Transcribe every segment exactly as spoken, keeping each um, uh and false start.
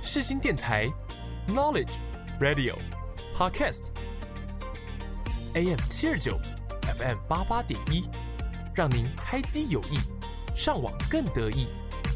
世新电台 Knowledge Radio Podcast A M 七二九 F M 八八点一，让您开机有益，上网更得意。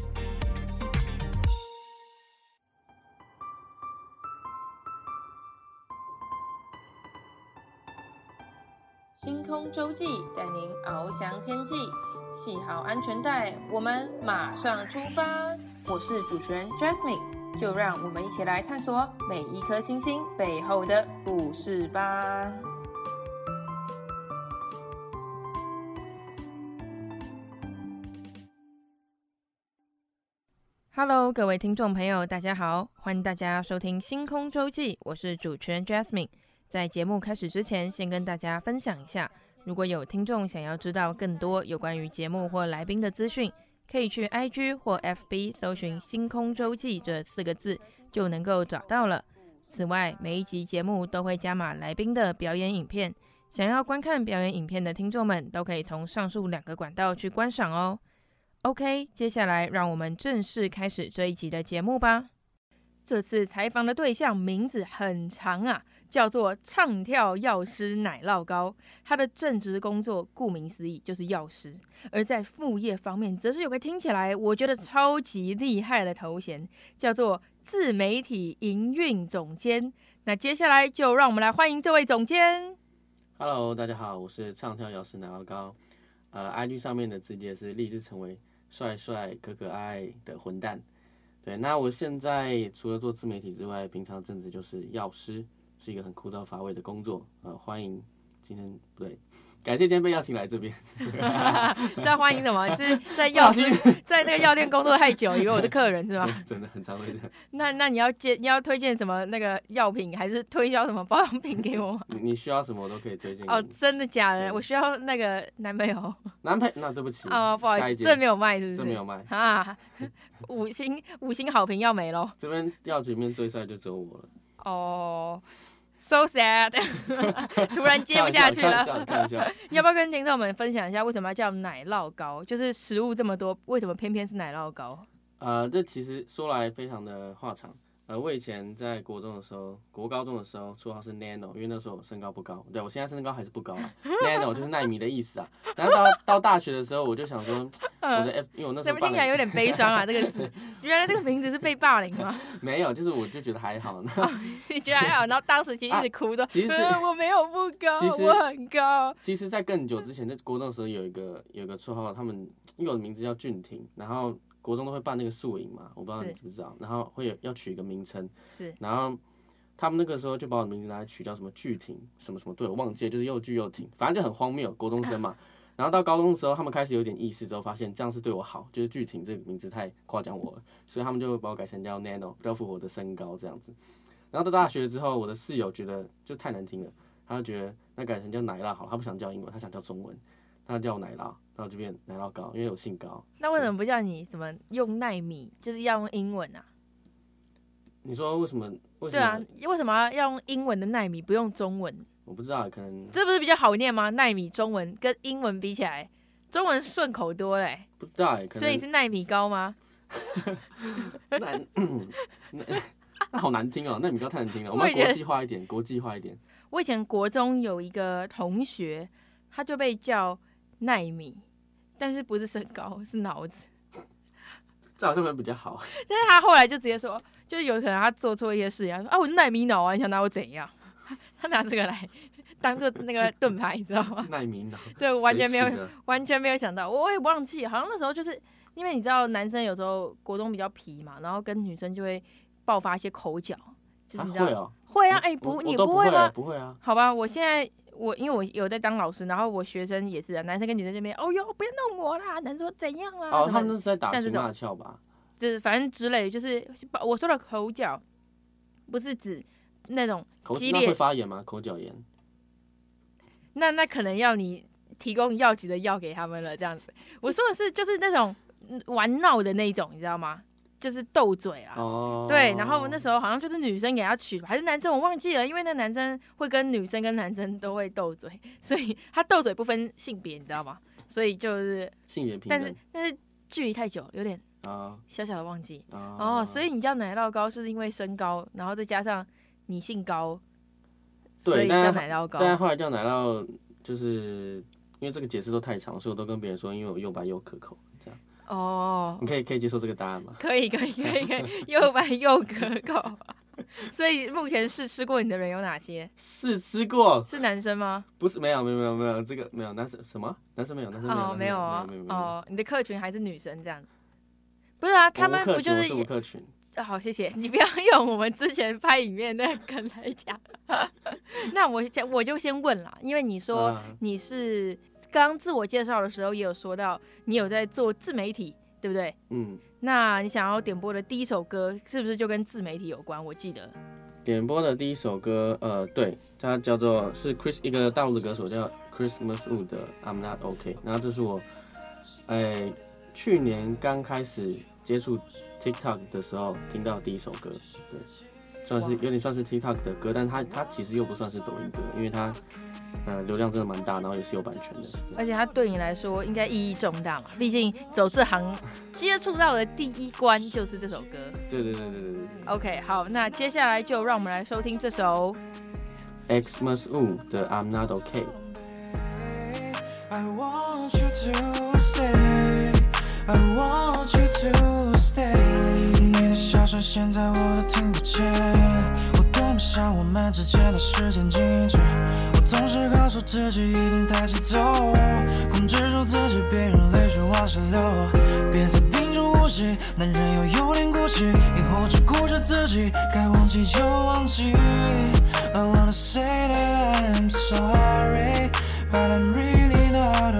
星空周记带您翱翔天际，系好安全带，我们马上出发。我是主持人 Jasmine， 就让我们一起来探索每一颗星星背后的故事吧。Hello， 各位听众朋友，大家好，欢迎大家收听星空周记，我是主持人 Jasmine。在节目开始之前，先跟大家分享一下，如果有听众想要知道更多有关于节目或来宾的资讯，可以去 I G 或 F B 搜寻星空周记这四个字就能够找到了。此外，每一集节目都会加码来宾的表演影片，想要观看表演影片的听众们都可以从上述两个管道去观赏哦。OK， 接下来让我们正式开始这一集的节目吧。这次采访的对象名字很长啊，叫做唱跳药师奶酪糕。他的正职工作顾名思义就是药师，而在副业方面则是有个听起来我觉得超级厉害的头衔，叫做自媒体营运总监。那接下来就让我们来欢迎这位总监。 Hello， 大家好，我是唱跳药师奶酪糕。呃 I G 上面的字节是立志成为帅帅可可爱爱的混蛋。对，那我现在除了做自媒体之外，平常正职就是药师，是一个很枯燥乏味的工作。呃，欢迎今天不对，感谢今天被邀请来这边。 在欢迎什么？是在药师在那个药店工作太久，以为我是客人是吗？ 真的很常会这样。 那那你要介你要推荐什么那个药品，还是推销什么保养品给我吗？ 你你需要什么我都可以推荐给你。 哦，真的假的？我需要那个男朋友。 男朋友？那对不起。 哦，不好意思，这没有卖是不是？ 这没有卖啊！五星五星好评要没咯。 这边药局里面最帅就只有我了。 哦。So sad， 突然接不下去了。你要不要跟听众们分享一下，为什么要叫奶酪糕？就是食物这么多，为什么偏偏是奶酪糕？ 呃，这其实说来非常的话长。呃，我以前在国中的时候，国高中的时候，绰号是 Nano， 因为那时候我身高不高。对，我现在身高还是不高啊。Nano 就是奈米的意思啊。然后到到大学的时候，我就想说，我的 F， 因为我那时候怎么听起来有点悲伤啊？这个字，原来这个名字是被霸凌吗？ 没有，就是我就觉得还好。 哦、你觉得还好？然后当时其实一直哭说、啊， 其实、 呃、我没有不高， 其实我很高。 其实，在更久之前，在国中的时候有一个有一个绰号，他们因为我的名字叫俊廷，然后。国中都会办那个宿营嘛，我不知道你知不知道，然后会有要取一个名称， 是， 然后他们那个时候就把我的名字拿来取叫什么巨挺什么什么队，我忘记了，就是又巨又挺，反正就很荒谬，国中生嘛。然后到高中的时候，他们开始有点意识之后，发现这样是对我好，就是巨挺这个名字太夸奖我了，所以他们就把我改成叫 Nano， 比较符合我的身高这样子。然后到大学之后，我的室友觉得就太难听了，他就觉得那改成叫奶酪好，他不想叫英文，他想叫中文，他叫我奶酪。然后就变奶酪糕，因为我姓高。 那为什么不叫你什么用奈米，就是要用英文啊？ 你说为什么？为什么？ 对啊，为什么要用英文的奈米，不用中文？ 我不知道，可能这不是比较好念吗？奈米中文跟英文比起来，中文顺口多嘞、欸。 不知道哎， 所以你是奈米糕吗？ 那那那好难听哦，奈米糕太难听了，我们要国际化一点，国际化一点。 我以前国中有一个同学，他就被叫奈米，但是不是身高，是脑子。 这好像会比较好。 但是他后来就直接说，就是有可能他做错一些事情，他说啊，我是奈米脑啊，你想拿我怎样？他拿这个来当做那个盾牌，你知道吗？ 奈米脑。 对，完全没有，完全没有想到。我也忘记，好像那时候就是因为你知道，男生有时候国中比较皮嘛，然后跟女生就会爆发一些口角，就是你知道， 啊、会哦， 会啊，哎、欸、不，你不会吗？ 不会啊。 好吧，我现在。我因为我有在当老师，然后我学生也是啊，男生跟女生这边，哦哟，不要弄我啦，男生说怎样啦？ 哦，他们是在打情骂俏吧？ 就是反正之类，就是我说的口角，不是指那种激烈。 那会发炎吗？口角炎？ 那那可能要你提供药局的药给他们了，这样子。我说的是就是那种玩闹的那种，你知道吗？就是斗嘴啦， 哦， 对，然后那时候好像就是女生给他取，还是男生我忘记了，因为那男生会跟女生跟男生都会斗嘴，所以他斗嘴不分性别，你知道吗？所以就是性别平等， 但是但是距离太久，有点啊， 小小的忘记。 啊哦，所以你叫奶酪糕是因为身高，然后再加上你姓高，所以叫奶酪糕。 但后来叫奶酪，就是因为这个解释都太长，所以我都跟别人说，因为我又白又可口，这样。 哦， 你可以可以接受这个答案吗？ 可以可以可以可以，又白又可口。所以目前试吃过你的人有哪些？ 试吃过， 是男生吗？ 不是，没有没有没有没有，这个没有男生什么？男生没有，男生没有， 哦，没有啊， 没有没有哦，你的客群还是女生这样？不是啊，他们不就是？ 我是无客群。 好，谢谢你不要用我们之前拍影片那个梗来讲。那我我就先问啦，因为你说你是刚刚自我介绍的时候也有说到，你有在做自媒体，对不对？ 嗯。 那你想要点播的第一首歌是不是就跟自媒体有关？我记得点播的第一首歌，呃，对，它叫做是 Chris 一个大陆的歌手叫 Christmas Wu 的 I'm Not OK。然后这是我，哎，去年刚开始接触 TikTok 的时候听到的第一首歌，对，算是有点算是 TikTok 的歌，但它它其实又不算是抖音歌，因为它呃流量真的蛮大，然后也是有版权的。 而且它对你来说应该意义重大嘛，毕竟走这行接触到的第一关就是这首歌。 对对对对对对。 OK， 好，那接下来就让我们来收听这首 Xmas Wu 的 I'm Not OK。I want you to stay, I want you to stay。你的笑声现在我都听不见，我多么想我们之间的时间静止。我总是告诉自己一定带节奏，控制住自己，别让泪水往下流。别再屏住呼吸，男人要有点骨气，以后只顾着自己，该忘记就忘记。I wanna say that I'm sorry, but I'm really not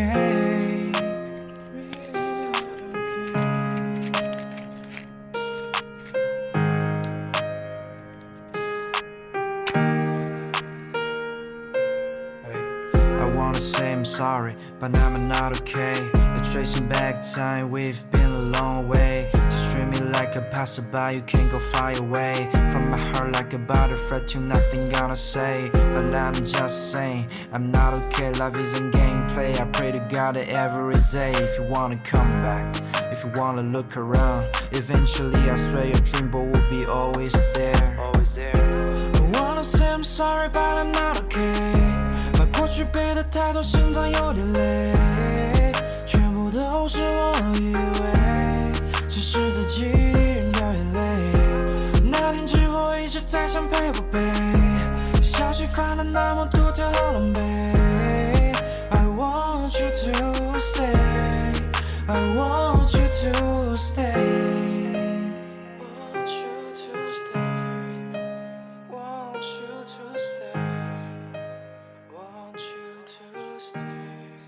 okay.Sorry, but I'm not okay. You're tracing back time, we've been a long way. Just treat me like a passerby, you can't go far away. From my heart like a butterfly to nothing gonna say. But I'm just saying, I'm not okay. Life isn't gameplay. I pray to God every day. If you wanna come back, if you wanna look around, eventually I swear your dreamboat will be always there. Always there. I wanna say I'm sorry, but I'm not okay.过去背的太多，心脏有点累，全部都是我以为，只是自己一人掉眼泪。那天之后一直在想配不配，消息发了那么多条好狼狈。I want you to stay, I want you to stay.Want you to stay, want you to stay.Want you to stay.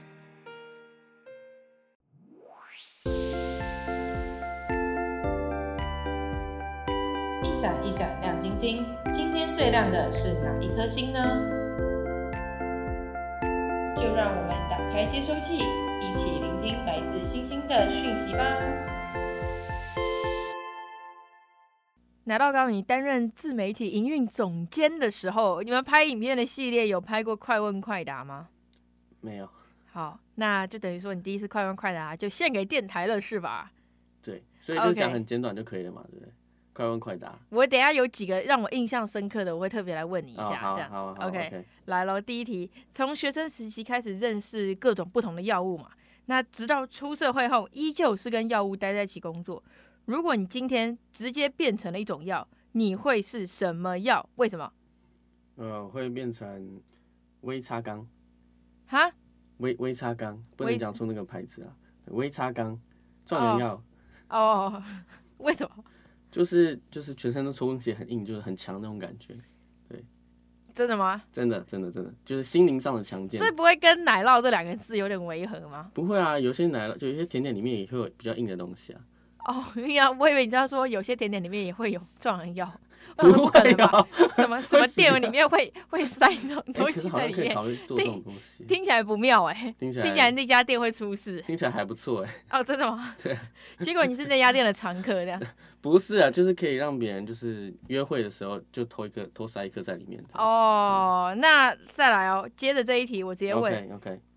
一闪一闪亮晶晶，今天最亮的是哪一颗星呢？就让我们打开接收器，一起聆听来自星星的讯息吧。奶酪糕，你担任自媒体营运总监的时候，你们拍影片的系列有拍过快问快答吗？ 没有。 好，那就等于说你第一次快问快答就献给电台了，是吧？ 对，所以就讲很简短就可以了嘛， okay. 对不对？快问快答。 我等一下有几个让我印象深刻的，我会特别来问你一下， 哦、 这样。 好好 okay, OK， 来咯，第一题，从学生时期开始认识各种不同的药物嘛，那直到出社会后，依旧是跟药物待在一起工作。如果你今天直接变成了一种药，你会是什么药？为什么？ 呃，会变成微擦钢。 哈？ 微微擦钢，不能讲出那个牌子啊。微擦钢，壮人药。 哦， oh. oh. 为什么？ 就是就是全身都抽血很硬，就是很强那种感觉。对。 真的吗？ 真的真的真的，就是心灵上的强健。 这不会跟奶酪这两个字有点违和吗？ 不会啊，有些奶酪就有些甜点里面也会有比较硬的东西啊。 哦，呀，我以为你知道说有些甜点里面也会有壮人药，不可能吧？什么什么店里面会会塞这种东西在里面？ 可是好像可以考虑做这种东西， 听起来不妙哎、欸， 听起来听起来那家店会出事， 听起来还不错哎、 欸。哦，真的吗？ 对。 结果你是那家店的常客这样？ 不是啊，就是可以让别人就是约会的时候就偷一颗偷塞一颗在里面。 哦，那再来哦，接着这一题我直接问 ，OK OK，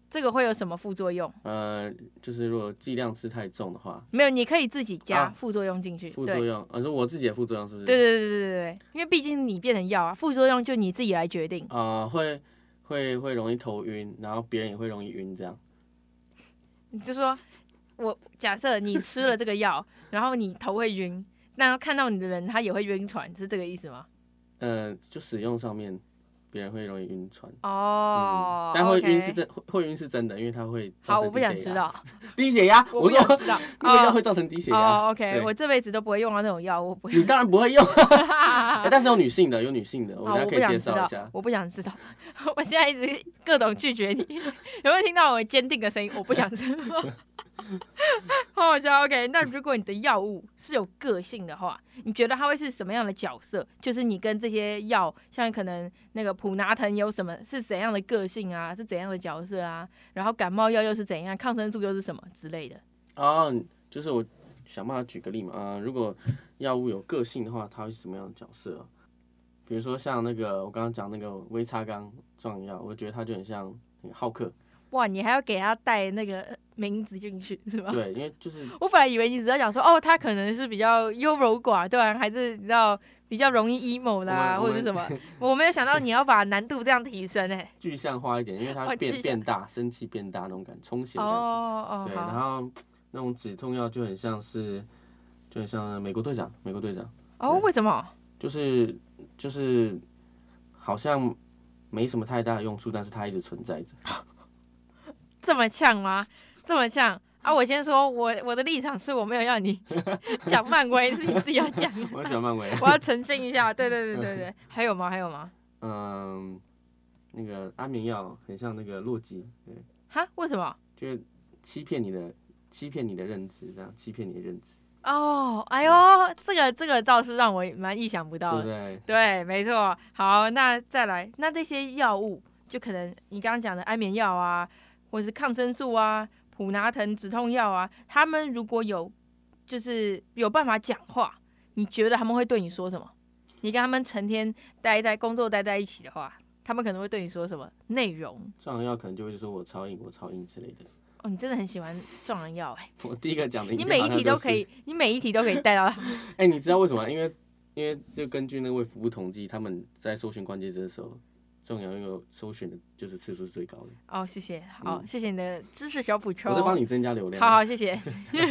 这个会有什么副作用？ 呃，就是如果剂量吃太重的话， 没有，你可以自己加副作用进去。啊、 副作用，啊，说我自己的副作用是不是？ 对对对对对对，因为毕竟你变成药啊，副作用就你自己来决定。 啊、呃，会会会容易头晕，然后别人也会容易晕，这样。 你就说，我假设你吃了这个药，然后你头会晕，那看到你的人他也会晕船，是这个意思吗？ 呃，就使用上面。别人会容易晕船哦、 嗯，但会晕是 okay. 真，会晕是真的，因为它会好，我不想知道低血压。 我不想知道， 那个药会造成低血压。 哦、，OK， 我这辈子都不会用到那种药，我不会。 你当然不会用，但是有女性的，有女性的，我等下可以介绍一下。 我不想知道，我现在一直各种拒绝你，有没有听到我坚定的声音？我不想知道。好好笑 ，OK。那如果你的药物是有个性的话，你觉得它会是什么样的角色？就是你跟这些药，像可能那个普拿疼有什么是怎样的个性啊？是怎样的角色啊？然后感冒药又是怎样？抗生素又是什么之类的？ 哦，就是我想办法举个例嘛。啊、呃，如果药物有个性的话，它会是什么样的角色、啊？比如说像那个我刚刚讲那个威擦刚壮药，我觉得它就很像那个浩克。 哇，你还要给他带那个名字进去是吧？ 对，因为就是我本来以为你只要讲说，哦，他可能是比较优柔寡断，还是你知道比较容易 emo 的啊，或者是什么。我没有想到你要把难度这样提升哎、欸， 具象化一点，因为它变、哦、变大，生气变大那种感觉，充血的感觉。 哦哦， 对，然后那种止痛药就很像是，就很像美国队长，美国队长。 哦，为什么？ 就是就是好像没什么太大的用处，但是它一直存在着。 这么呛吗？这么呛啊！我先说，我我的立场是我没有要你讲漫威，是你自己要讲。 我喜欢漫威。 我要澄清一下，对对对对对。还有吗？还有吗？ 嗯，那个安眠药很像那个洛基，对。 哈？为什么？ 就是欺骗你的，欺骗你的认知，这样欺骗你的认知。 哦，哎呦，这个这个倒是让我蛮意想不到的， 对不对？ 对，没错。好，那再来，那这些药物，就可能你刚刚讲的安眠药啊。或是抗生素啊、普拿疼止痛药啊，他们如果有就是有办法讲话，你觉得他们会对你说什么？你跟他们成天待在工作待在一起的话，他们可能会对你说什么内容？ 壮阳药可能就会说我超硬，我超硬之类的。 哦，你真的很喜欢壮阳药哎！ 我第一个讲的、就是， 你每一题都可以，你每一题都可以带到它。 哎、欸，你知道为什么？因为因为就根据那个卫福部统计，他们在搜寻关键字的时候。壮阳药搜寻的就是次数是最高的哦，谢谢，好，嗯、谢谢你的知识小补充， 我在帮你增加流量。 好好，谢谢，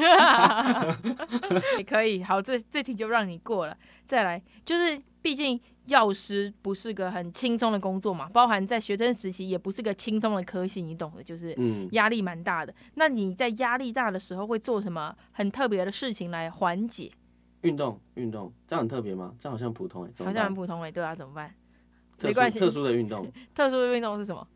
也可以，好，这这题就让你过了。再来，就是毕竟药师不是个很轻松的工作嘛，包含在学生时期也不是个轻松的科系，你懂的，就是压力蛮大的。嗯、那你在压力大的时候会做什么很特别的事情来缓解？ 运动，运动，这样很特别吗？这样好像普通哎、欸， 好像很普通哎、欸，对啊，怎么办？ 没关系，特殊的运动。 特殊的运动是什么？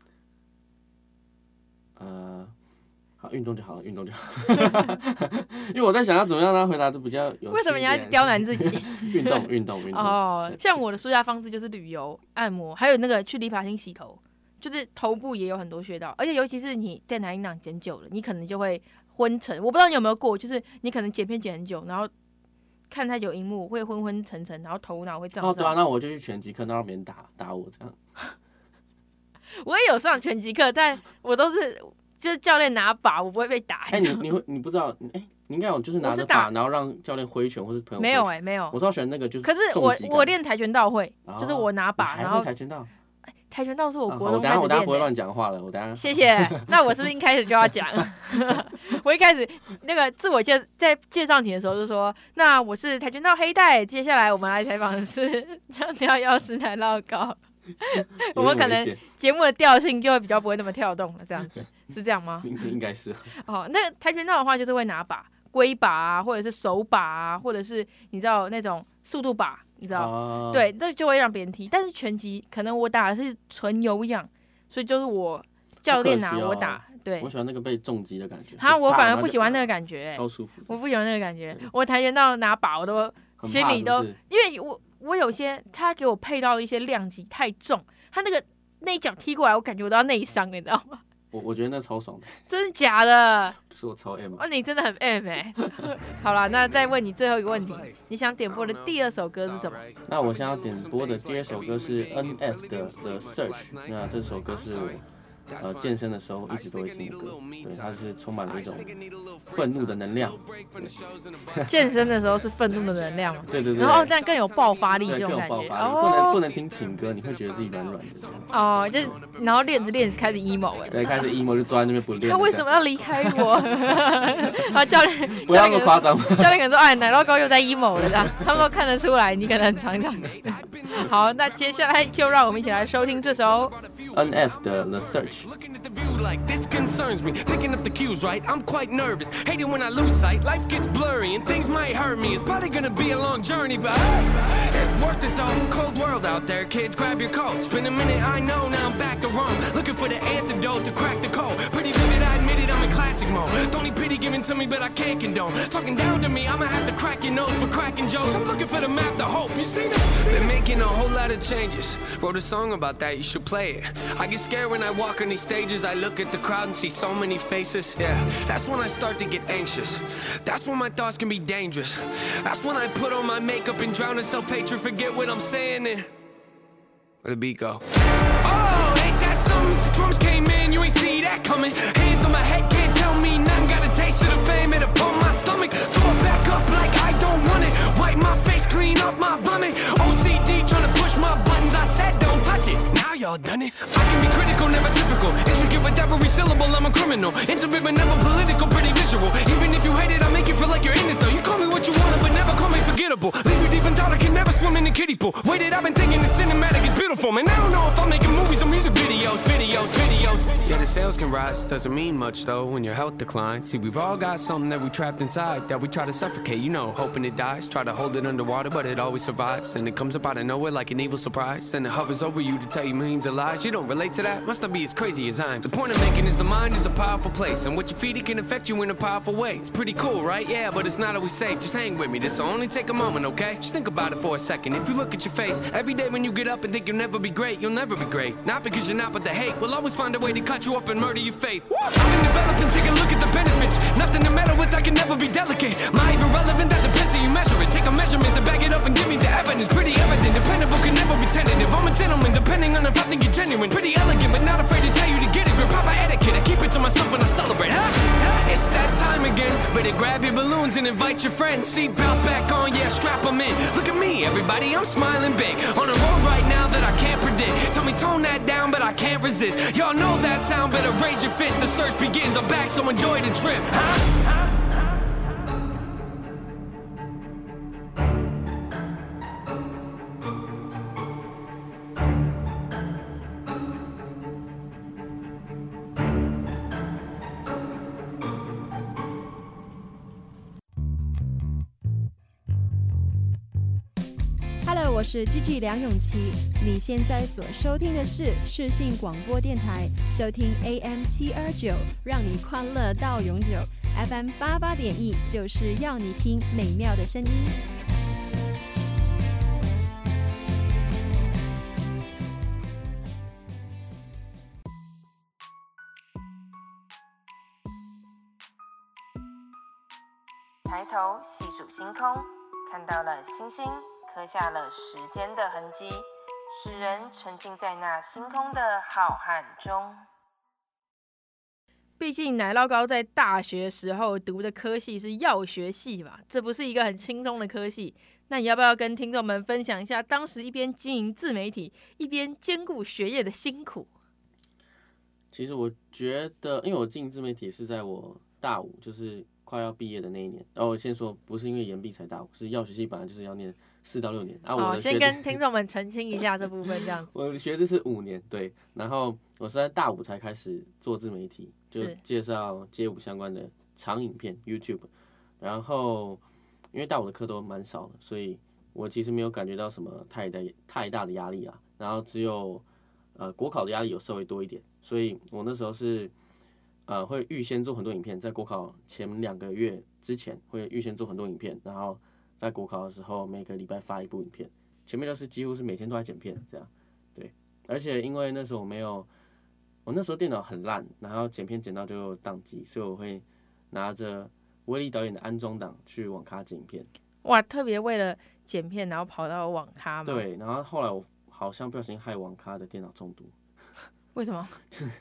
呃，好，运动就好了，运动就好了。因为我在想要怎么样让他回答都比较有。 为什么你要刁难自己？ 运动，运动，运动。 哦，像我的舒压方式就是旅游、按摩，还有那个去理发厅洗头，就是头部也有很多穴道，而且尤其是你电台音档剪久了，你可能就会昏沉。我不知道你有没有过，就是你可能剪片剪很久，然后。看太久荧幕会昏昏沉沉，然后头脑会胀胀。 哦，对啊，那我就去拳击课，让别人打打我这样。 我也有上拳击课，但我都是就是教练拿把，我不会被打。 哎、欸，你你会你不知道？哎、欸，你应该有就是拿着把，然后让教练挥拳或是朋友。 没有哎、欸，没有。 我是要选那个就是。 可是我我练跆拳道会，哦、就是我拿把，然后跆拳道。 跆拳道是我国中开始练的、 啊、我等下我等下不会乱讲话了，我等下。 谢谢。那我是不是一开始就要讲？我一开始那个自我介在介绍你的时候就说，那我是跆拳道黑带。接下来我们来采访的是张条药师奶酪糕。我们可能节目的调性就会比较不会那么跳动了，这样子是这样吗？ 应该是。 哦，那跆拳道的话就是会拿把龟把啊，或者是手把啊，或者是你知道那种速度把。你知道，哦、对，这就会让别人踢。但是拳击可能我打的是纯有氧，所以就是我教练拿我打。哦、对， 我喜欢那个被重击的感觉。 哈，我反而不喜欢那个感觉、欸， 超舒服。 我不喜欢那个感觉。我跆拳道拿把，我都心里都，因为我我有些他给我配到一些量级太重，他那个那一脚踢过来，我感觉我都要内伤，你知道吗？ 我我觉得那超爽的， 真的假的？ 就是我超 M 哦，你真的很 M 哎、欸。好了，那再问你最后一个问题，你想点播的第二首歌是什么？ 那我想要点播的第二首歌是 N F 的的 Search， 那这首歌是我呃健身的时候一直都会听的歌。对，它是充满了一种愤怒的能量。 健身的时候是愤怒的能量， 对对对， 然后这样更有爆发力，这种感觉。 对，更有爆发力，不能不能听情歌，你会觉得自己软软的。 哦，就然后练着练着开始 emo 了。 对，开始 emo 就坐在那边不练。 他为什么要离开我？啊，教练， 不要那么夸张。 教练可能说：“哎，奶酪糕又在 emo 了。”这样，他们都看得出来，你可能很常这样子。好，那接下来就让我们一起来收听这首 N F 的 The Search。 Like this concerns me, picking up the cues right. I'm quite nervous, hate it when I lose sight. Life gets blurry and things might hurt me. It's probably gonna be a long journey, but it's worth it though. Cold world out there, kids, grab your coats. Been a minute, I know, now I'm back to Rome. Looking for the antidote to crack the code. Pretty vivid, I admit it, I'm in classic mode. Don't need pity given to me, but I can't condone. Talking down to me, I'ma have to crack your nose for cracking jokes. I'm looking for the map, the hope. You see that? They're making a whole lot of changes. Wrote a song about that, you should play it. I get scared when I walk on these stages. I look at the crowd and see so many faces. Yeah, that's when I start to get anxious. That's when my thoughts can be dangerous. That's when I put on my makeup and drown in self-hatred. Forget what I'm saying and where'd the beat go? Oh, ain't that something? Drums came in, you ain't see that coming. Hands on my head, can't tell me nothing. Got a taste of the fame, it'll pump my stomach. Throw it back up like I don't want it. Wipe my face, clean off my vomit. O C D trying to push my buttons. I said don't touch it. Now y'all done it. I can be critical, never typical. Intricate with every syllable, I'm a criminal. Intimate but never political, pretty visual. Even if you hate it, I make you feel like you're in it though. You call me what you want, but never call me forgettable. Leave you deep in thought, I can never swim in the kiddie pool. Waited, I've been thinking the cinematic is beautiful. Man, I don't know if I'm making movies or music videos. Videos, videos. Yeah, the sales can rise, doesn't mean much though when your health declines. See, we've all got something that we trapped inside that we try to suffocate, you know, hoping it dies. Try to hold it underwater, but it always survives. And it comes up out of nowhere like an evil surprise. Then it hovers over you to tell you millions of lies. You don't relate to that? Must not be as crazy as I'm. The point I'm making is the mind is a powerful place, and what you feed it can affect you in a powerful way. It's pretty cool, right? Yeah, but it's not always safe. Just hang with me, this'll only take a moment, okay? Just think about it for a second. If you look at your face every day when you get up and think you'll never be great, you'll never be great. Not because you're not, but the hate will always find a way to cut you up and murder your faith. I've been developing, take a look at the benefits. Nothing to meddle with, I can never be delicate. My irrelevant, that depends how you measure it. Take a measurement to back it up and give me the evidence. Pretty evident, dependable, can never be tentative. I'm a gentleman, depending on if I think you're genuine. Pretty elegant, but not afraid to tell you to get it. Grip proper etiquette, I keep it to myself when I celebrate. Huh? It's that time again. Better grab your balloons and invite your friends. Seatbelts back on, yeah, strap them in. Look at me, everybody, I'm smiling big. On a road right now that I can't predict. Tell me tone that down, but I can't resist. Y'all know that sound, better raise your fist. The search begins, I'm back, so enjoy the trip. Huh? Huh? 我是 Gigi 梁咏琪，你现在所收听的是世信广播电台，收听 A M 七二九，让你快乐到永久 ，F M 八八点一，就是要你听美妙的声音。 抬头细数星空，看到了星星，刻下了时间的痕迹，使人沉浸在那星空的浩瀚中。毕竟奶酪糕在大学时候读的科系是药学系吧，这不是一个很轻松的科系。那你要不要跟听众们分享一下当时一边经营自媒体，一边兼顾学业的辛苦？ 其实我觉得，因为我进自媒体是在我大五，就是快要毕业的那一年。然后我先说，不是因为延毕才大五，是药学系本来就是要念四到六年啊。我的学先跟听众们澄清一下这部分，这样子。 我的学制是五年，对。然后我是在大五才开始做自媒体，就介绍街舞相关的长影片 YouTube。然后因为大五的课都蛮少的，所以我其实没有感觉到什么太大太大的压力啊。然后只有呃国考的压力有稍微多一点，所以我那时候是。呃，会预先做很多影片，在国考前两个月之前会预先做很多影片，然后在国考的时候每个礼拜发一部影片，前面都是几乎是每天都在剪片这样，对，而且因为那时候我没有，我那时候电脑很烂，然后剪片剪到就宕机，所以我会拿着威力导演的安装档去网咖剪片。 哇，特别为了剪片然后跑到网咖吗？ 对，然后后来我好像不小心害网咖的电脑中毒。 为什么？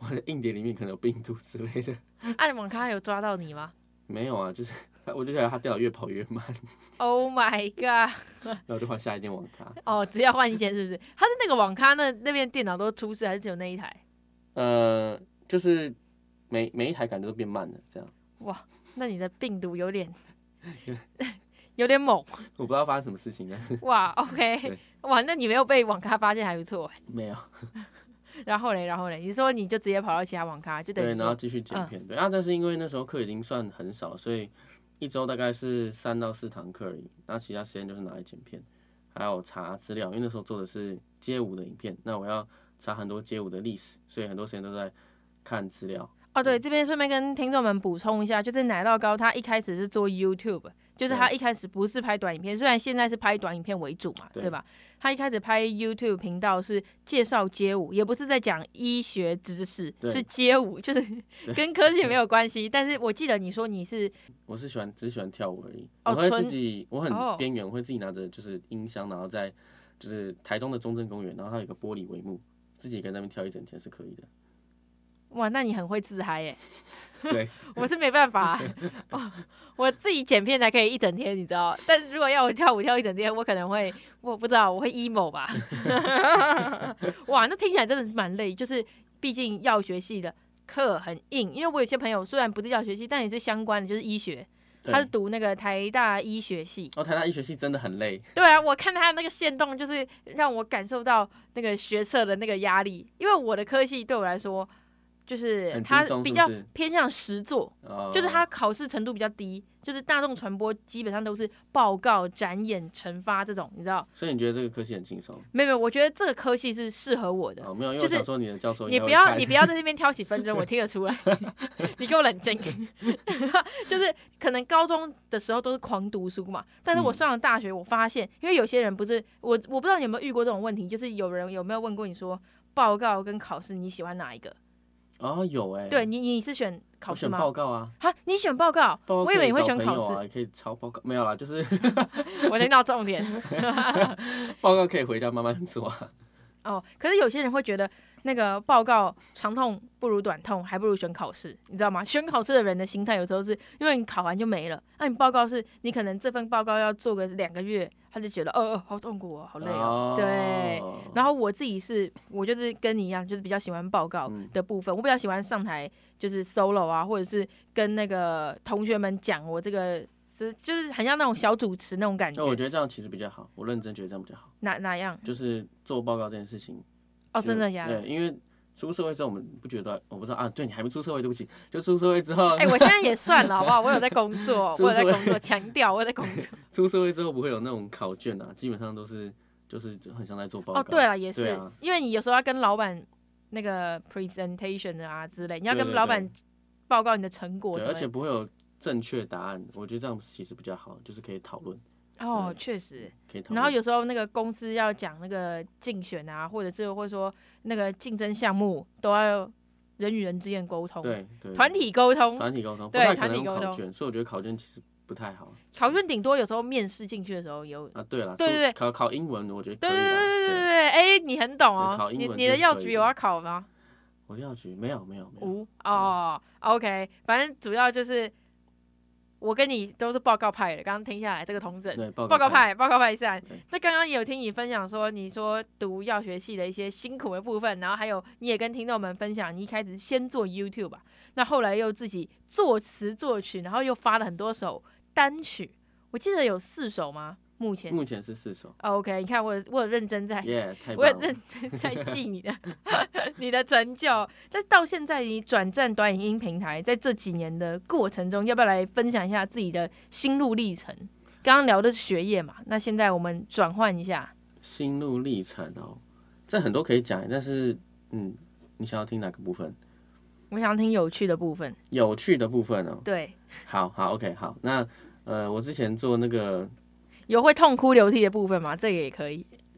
我的硬碟里面可能有病毒之类的。 啊，网咖有抓到你吗？ 没有啊，就是我就觉得他电脑越跑越慢。 Oh my god！ 然后就换下一间网咖。 哦，只要换一间是不是？他的那个网咖那那边电脑都出事，还是只有那一台？ 呃，就是每每一台感觉都变慢了，这样。 哇，那你的病毒有点有点猛。 我不知道发生什么事情，但是哇 ，OK， 哇，那你没有被网咖发现还不错。 没有。 然后嘞，然后嘞，你说你就直接跑到其他网咖，就等于对，然后继续剪片。嗯、对啊，但是因为那时候课已经算很少，所以一周大概是三到四堂课而已，然后其他时间就是拿来剪片，还有查资料。因为那时候做的是街舞的影片，那我要查很多街舞的历史，所以很多时间都在看资料。 哦，对，这边顺便跟听众们补充一下，就是奶酪糕他一开始是做 YouTube， 就是他一开始不是拍短影片，虽然现在是拍短影片为主嘛， 对, 对吧？他一开始拍 YouTube 频道是介绍街舞，也不是在讲医学知识，是街舞，就是跟科学没有关系。但是我记得你说你是， 我是喜欢只喜欢跳舞而已， 哦、 我会自己，我很边缘，我会自己拿着就是音箱，然后在就是台中的中正公园，然后它有一个玻璃帷幕，自己跟那边跳一整天是可以的。 哇，那你很会自嗨耶！ 对， 我是没办法、哦，我自己剪片才可以一整天，你知道。但是如果要我跳舞跳一整天，我可能会，我不知道，我会 emo 吧。哇，那听起来真的是蛮累，就是毕竟药学系的课很硬，因为我有些朋友虽然不是药学系，但也是相关的，就是医学。他是读那个台大医学系。 哦，台大医学系真的很累。 对啊，我看他那个限动，就是让我感受到那个学测的那个压力，因为我的科系对我来说。就是它比较偏向实作，是是就是它考试程度比较低，就是大众传播基本上都是报告、展演、惩罚这种，你知道？ 所以你觉得这个科系很轻松？ 没有没有，我觉得这个科系是适合我的。 哦，没有，因为我想说你的教授你不要你不要在那边挑起纷争，我听得出来。你给我冷静。就是可能高中的时候都是狂读书嘛，但是我上了大学，我发现，因为有些人不是我，我不知道你有没有遇过这种问题，就是有人有没有问过你说，报告跟考试你喜欢哪一个？ 哦，有哎、欸， 对你你是选考试吗？ 我选报告啊。 哈，你选报告？ 报告我以为你会选考试。 啊，可以抄报告，没有啦，就是。 我听到重点。 报告可以回家慢慢做啊。 哦，可是有些人会觉得那个报告长痛不如短痛，还不如选考试，你知道吗？选考试的人的心态有时候是因为你考完就没了，那、啊、你报告是你可能这份报告要做个两个月。他就觉得，呃、哦，好痛苦哦，好累哦。哦对，然后我自己是，我就是跟你一样，就是比较喜欢报告的部分。嗯、我比较喜欢上台，就是 solo 啊，或者是跟那个同学们讲我这个，是就是很像那种小主持那种感觉。 我觉得这样其实比较好，我认真觉得这样比较好。 哪哪样？ 就是做报告这件事情。 哦，真的假的？ 对，因为。出社会之后，我们不觉得，我不知道啊，对你还没出社会，对不起，就出社会之后， 哎、欸，我现在也算了，好不好？我有在工作，我有在工作，强调我有在工作。 出社会之后不会有那种考卷啊，基本上都是就是很像在做报告。 哦，对了，也是， 啊、 因为你有时候要跟老板那个 presentation 啊之类，你要跟老板报告你的成果对对对，而且不会有正确答案，我觉得这样其实比较好，就是可以讨论。 哦，确实， 可以讨论。 然后有时候那个公司要讲那个竞选啊，或者是或者说那个竞争项目，都要人与人之间沟通， 对对， 团体沟通， 团体沟通， 对，团体沟通。 所以我觉得考卷其实不太好。 考卷顶多有时候面试进去的时候有啊，对了， 对对对， 考考英文我觉得可以。对对对对对，哎、欸，你很懂哦。 考英文你你的药局有要考吗？ 我药局没有没有没有。 无哦 ，OK， 反正主要就是。我跟你都是报告派的，刚刚听下来这个同整， 对，报告派，报告派三。那刚刚也有听你分享说，你说读药学系的一些辛苦的部分，然后还有你也跟听众们分享，你一开始先做 YouTube 吧，那后来又自己作词作曲，然后又发了很多首单曲，我记得有四首吗？目前目前是四首。 Oh, OK， 你看我有我有认真在， yeah, 我有认真在记你的你的成就。但到现在你转战短影音平台，在这几年的过程中，要不要来分享一下自己的心路历程？刚刚聊的是学业嘛，那现在我们转换一下心路历程哦，这很多可以讲，但是嗯，你想要听哪个部分？ 我想要听有趣的部分。 有趣的部分哦， 对， 好好 OK 好，那呃，我之前做那个。 有会痛哭流涕的部分吗？这个也可以。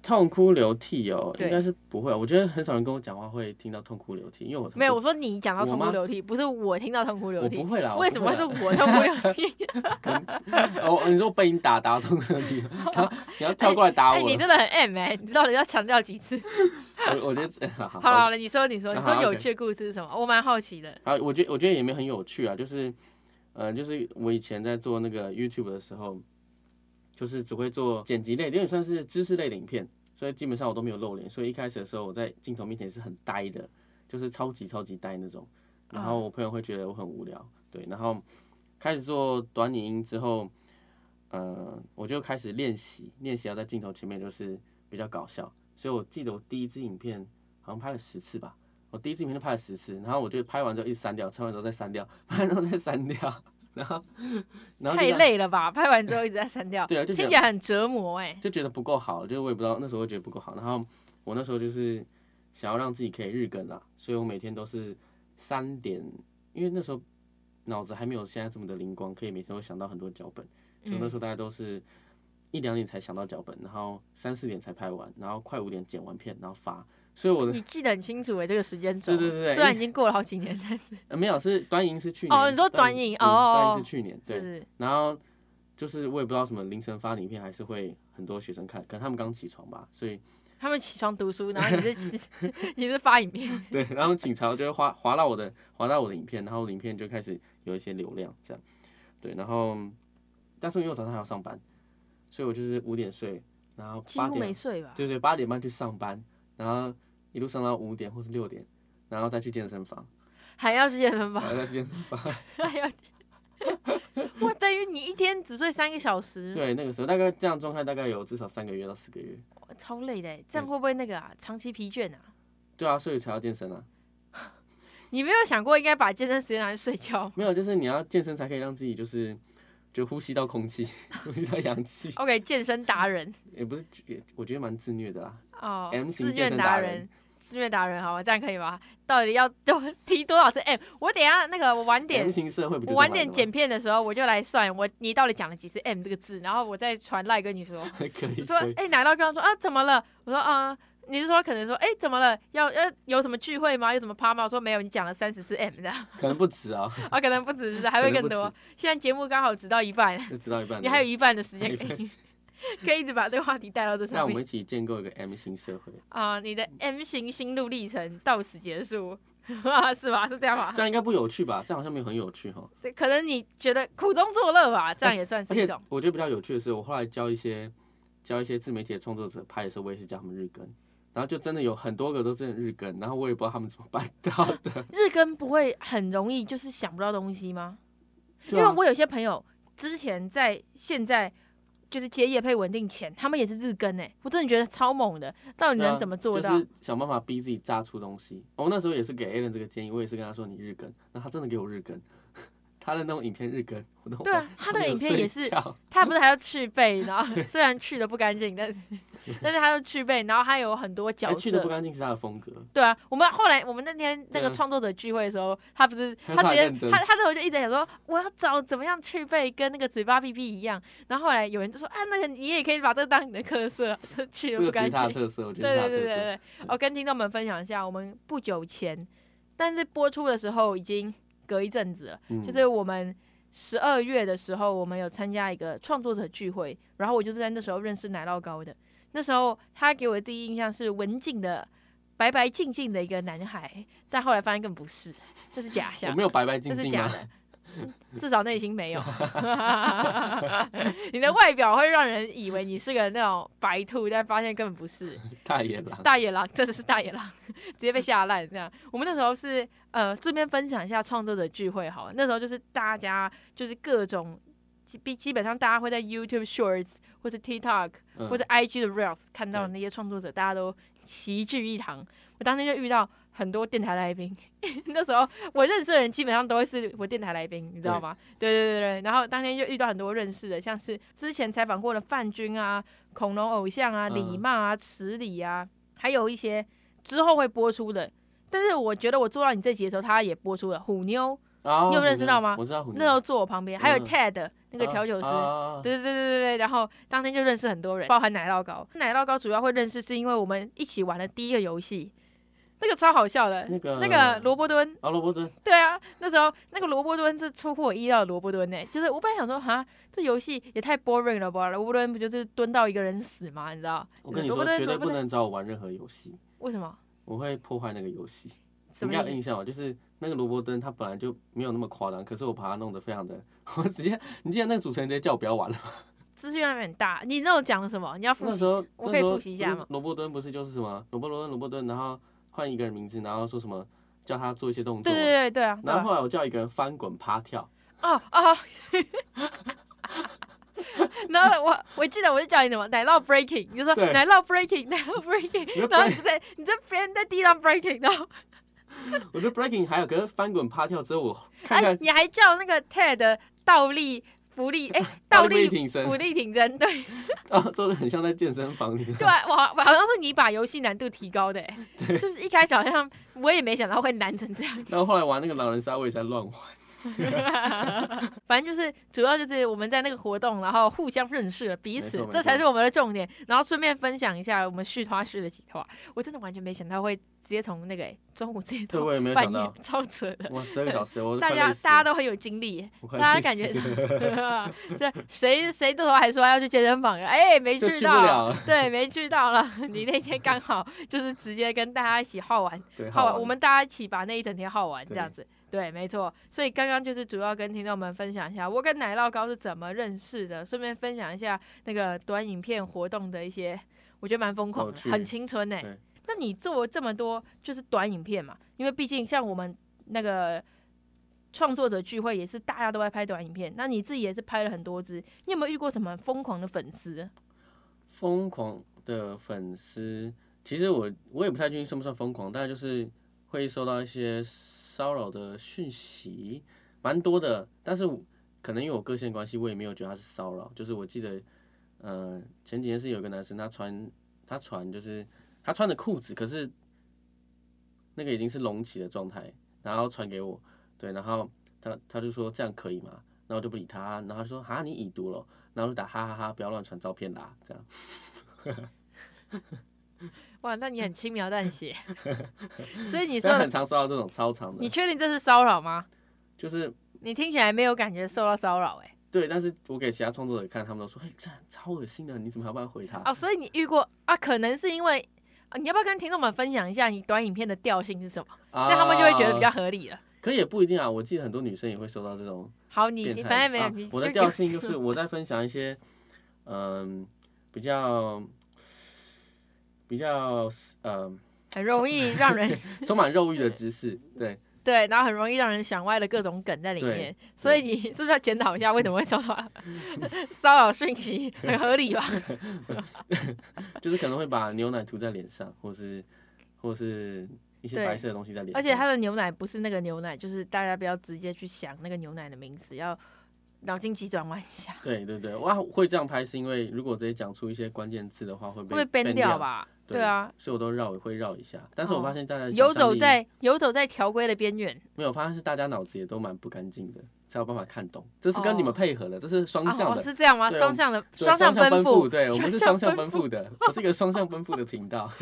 痛哭流涕哦， 对应该是不会。我觉得很少人跟我讲话会听到痛哭流涕，因为我没有，我说你讲到痛我吗哭流涕，不是我听到痛哭流涕。 我不会啦， 为什么是我不会啦我痛哭流涕？ 哦，你说被你打打到痛哭流涕，然后你要跳过来打哎、 我了， 你真的很 M 哎、你到底要强调几次？ 我我觉得好好好了好了，你说你说你说好有趣的故事是什么？我蛮好奇的。 啊，我觉得我觉得也没有很有趣啊，就是呃，就是我以前在做那个 YouTube 的时候，就是只会做剪辑类，有点算是知识类的影片，所以基本上我都没有露脸，所以一开始的时候我在镜头面前是很呆的，就是超级超级呆那种，然后我朋友会觉得我很无聊，对，然后开始做短影音之后，呃，我就开始练习练习要在镜头前面就是比较搞笑，所以我记得我第一支影片好像拍了十次吧。我第一支影片就拍了十次，然后我就拍完之后一直删掉，拍完之后再删掉，拍完之后再删掉，然后然后太累了吧？拍完之后一直在删掉， 对啊，就觉得听起来很折磨哎、 就觉得不够好，就是我也不知道那时候会觉得不够好，然后我那时候就是想要让自己可以日更啦，所以我每天都是三点，因为那时候脑子还没有现在这么的灵光，可以每天会想到很多脚本，所以我那时候大概都是一两点才想到脚本，然后三四点才拍完，然后快五点剪完片，然后发。所以我的你记得很清楚哎、这个时间轴。 对对对对虽然已经过了好几年，但是呃没有是短影是去年哦你说短影嗯哦短影是去年对， 是是然后就是我也不知道什么凌晨发的影片还是会很多学生看，可能他们刚起床吧，所以他们起床读书，然后你是你是发影片， 对，然后起床就会滑滑到我的滑到我的影片，然后我的影片就开始有一些流量这样，对，然后但是因为我早上还要上班，所以我就是五点睡，然后几乎八点没睡吧？ 对对八点半去上班，然后一路上到五点或是六点，然后再去健身房， 还要去健身房然，后再去健身房。 还要去。哇，等于你一天只睡三个小时， 对，那个时候大概这样状态大概有至少三个月到四个月。 哇超累的欸，这样会不会那个啊，长期疲倦啊？ 对啊，所以才要健身啊。 你没有想过应该把健身时间拿去睡觉没有，就是你要健身才可以让自己就是就呼吸到空气，呼吸到氧气。 ？OK，健身达人也不是，我觉得蛮自虐的啦。 哦 M 型自健身虐达人达人， 自虐达人，好吧，这样可以吗？到底要多提多少次 M？我等一下那个我晚点 M 型社会不就是我晚玩的吗点剪片的时候，我就来算我你到底讲了几次 M 这个字，然后我再传赖跟你说。 可以我说可以哎，奶酪刚刚说啊怎么了？我说啊。你是说可能说哎、怎么了？要要有什么聚会吗？有什么趴吗？我说没有，你讲了三十次 M 这样， 可能不止啊， 啊可能不止，还会更多可能不。 现在节目刚好只到一半， 就知道一半了。 你还有一半的时间还有一半可以可以一直把这个话题带到这让我们一上面起建构一个 M 型社会， 啊、你的 M 型心路历程到此结束，是吧？是这样吧这？样应该不有趣吧？这样好像没有很有趣哈。 对，可能你觉得苦中作乐吧，这样也算是而且一种。 我觉得比较有趣的是，我后来教一些教一些自媒体的创作者拍的时候，我也是教他们日更，然后就真的有很多个都真的日更，然后我也不知道他们怎么办到的。 日更不会很容易就是想不到东西吗？ 对啊因为我有些朋友之前在现在就是接业配稳定前，他们也是日更哎、我真的觉得超猛的，到底能怎么做到？ 就是想办法逼自己炸出东西。我那时候也是给 Alan 这个建议，我也是跟他说你日更，那他真的给我日更，他的那种影片日更，我都对啊，他的影片也是我都有睡觉， 他不是还要去背，然后虽然去的不干净，但是但是他又去背，然后他有很多角哎，去的不色。 干净是他的风格， 对啊，我们后来我们那天那个对啊创作者聚会的时候，他不是他他直接很认真他他那时候就一直在想说，我要找怎么样去背跟那个嘴巴闭闭一样。然后后来有人就说啊，那个你也可以把这个当你的特色，就去的不干这个是他的净。 特色，我觉对得是他的特色。 对对对对，我跟听众们分享一下，我们不久前，但是播出的时候已经隔一阵子了， 嗯就是我们十二月的时候，我们有参加一个创作者聚会，然后我就是在那时候认识奶酪糕的。那时候他给我的第一印象是文静的、白白净净的一个男孩，但后来发现根本不是，这是假我象没，有白白这净净吗？ 是假的。至少内心没有，你的外表会让人以为你是个那种白兔，但发现根本不是。 大野狼， 大野狼，真的是大野狼，直接被吓烂这样。我们那时候是呃，这边分享一下创作者聚会好了，那时候就是大家就是各种基基本上大家会在 YouTube Shorts 或是 TikTok 嗯或者 I G 的 Reels 看到的那些创作者，大家都齐聚一堂。我当天就遇到很多电台来宾，那时候我认识的人基本上都会是我电台来宾，你知道吗？对对对对。然后当天就遇到很多认识的，像是之前采访过的范君啊、恐龙偶像啊、 嗯李骂啊、池里啊，还有一些之后会播出的。但是我觉得我做到你这集的时候，他也播出了虎妞， 哦你有认识到吗我知道虎妞， 那时候坐我旁边，还有嗯 Ted 那个调酒师， 啊、 对对对对对，然后当天就认识很多人，包含奶酪糕。奶酪糕主要会认识是因为我们一起玩的第一个游戏。那个超好笑的， 那个那个萝卜蹲啊，萝卜蹲， 对啊，那时候那个萝卜蹲是出乎我意料的萝卜蹲呢，就是我本来想说，哈，这游戏也太 boring 了吧，萝卜蹲不就是蹲到一个人死吗？你知道？ 我跟你说，绝对不能找我玩任何游戏。 为什么？ 我会破坏那个游戏。 什么应该有印象吗？就是那个萝卜蹲，它本来就没有那么夸张，可是我把它弄得非常的，我直接，你记得那个主持人直接叫我不要玩了吗？ 资讯量很大，你那种讲了什么？你要复习？ 那时候我可以复习一下吗？ 萝卜蹲不是就是什么萝卜蹲萝卜蹲，然后换一个人名字，然后说什么叫他做一些动作。 对对对对啊。 然后后来我叫一个人翻滚趴跳。 哦哦。然后我我记得我就叫你什么奶酪 breaking， 你就说奶酪 breaking 奶酪 breaking， 然后你就在你在别人在地上 breaking， 然后我觉得 breaking 还有，可是翻滚趴跳之后我看看、 哎，你还叫那个 Ted 倒立浮力，哎、欸，倒立挺身， 浮力挺身，对， 啊，做的很像在健身房里。 对，我我好像是你把游戏难度提高的、欸，就是一开始好像我也没想到会难成这样。 然后后来玩那个狼人杀，我也在乱玩。 反正就是主要就是我们在那个活动，然后互相认识了彼此，这才是我们的重点。然后顺便分享一下我们续花续了几话，我真的完全没想到会直接从那个、欸、中午直接到半夜，超扯的。 哇，十二个小时，我大家大家都很有精力，大家感觉这谁谁这时候还说要去健身房了，哎、欸，没去到，对，没去到了。你那天刚好就是直接跟大家一起耗完，耗完，我们大家一起把那一整天耗完这样子。对，没错，所以刚刚就是主要跟听众们分享一下我跟奶酪糕是怎么认识的，顺便分享一下那个短影片活动的一些，我觉得蛮疯狂的，很青春哎、欸。那你做这么多就是短影片嘛？因为毕竟像我们那个创作者聚会也是大家都在拍短影片，那你自己也是拍了很多支，你有没有遇过什么疯狂的粉丝？ 疯狂的粉丝，其实我我也不太确定算不算疯狂，但就是会收到一些骚扰的讯息，蛮多的。但是可能因为我个性关系，我也没有觉得他是骚扰。就是我记得，呃，前几天是有个男生他传他传就是他穿的裤子，可是那个已经是隆起的状态，然后传给我，对，然后他他就说这样可以吗？然后我就不理他，然后他说哈你已读了，然后就打哈哈哈，不要乱传照片啦，这样。 哇，那你很轻描淡写，所以你说很常收到这种超长的。 你确定这是骚扰吗？ 就是你听起来没有感觉受到骚扰哎。 对，但是我给其他创作者看，他们都说，哎、欸，这超恶心的，你怎么还要不要回他？ 哦，所以你遇过啊？可能是因为啊，你要不要跟听众们分享一下你短影片的调性是什么？啊、这样他们就会觉得比较合理了。 可也不一定啊，我记得很多女生也会收到这种。 好，你反正没有、啊，你我的调性就是我在分享一些，嗯，比较。比较呃， 很容易让人充满肉欲的知识，对对，然后很容易让人想歪的各种梗在里面，所以你是不是要检讨一下为什么会收到骚扰讯息？很合理吧？ 就是可能会把牛奶涂在脸上，或是或是一些白色的东西在脸上， 而且它的牛奶不是那个牛奶，就是大家不要直接去想那个牛奶的名字，要脑筋急转弯一下。 对对对，哇，会这样拍是因为如果直接讲出一些关键字的话，会被会被 ban 掉吧？ 对, 对啊， 所以我都绕会绕一下。但是我发现大家游走在游走在条规的边缘。 没有，发现是大家脑子也都蛮不干净的，才有办法看懂。这是跟你们配合的，哦、这是双向的。 哦，是这样吗？双向的， 双向奔赴。 对，我们是双向奔赴的，我是一个双向奔赴的频道。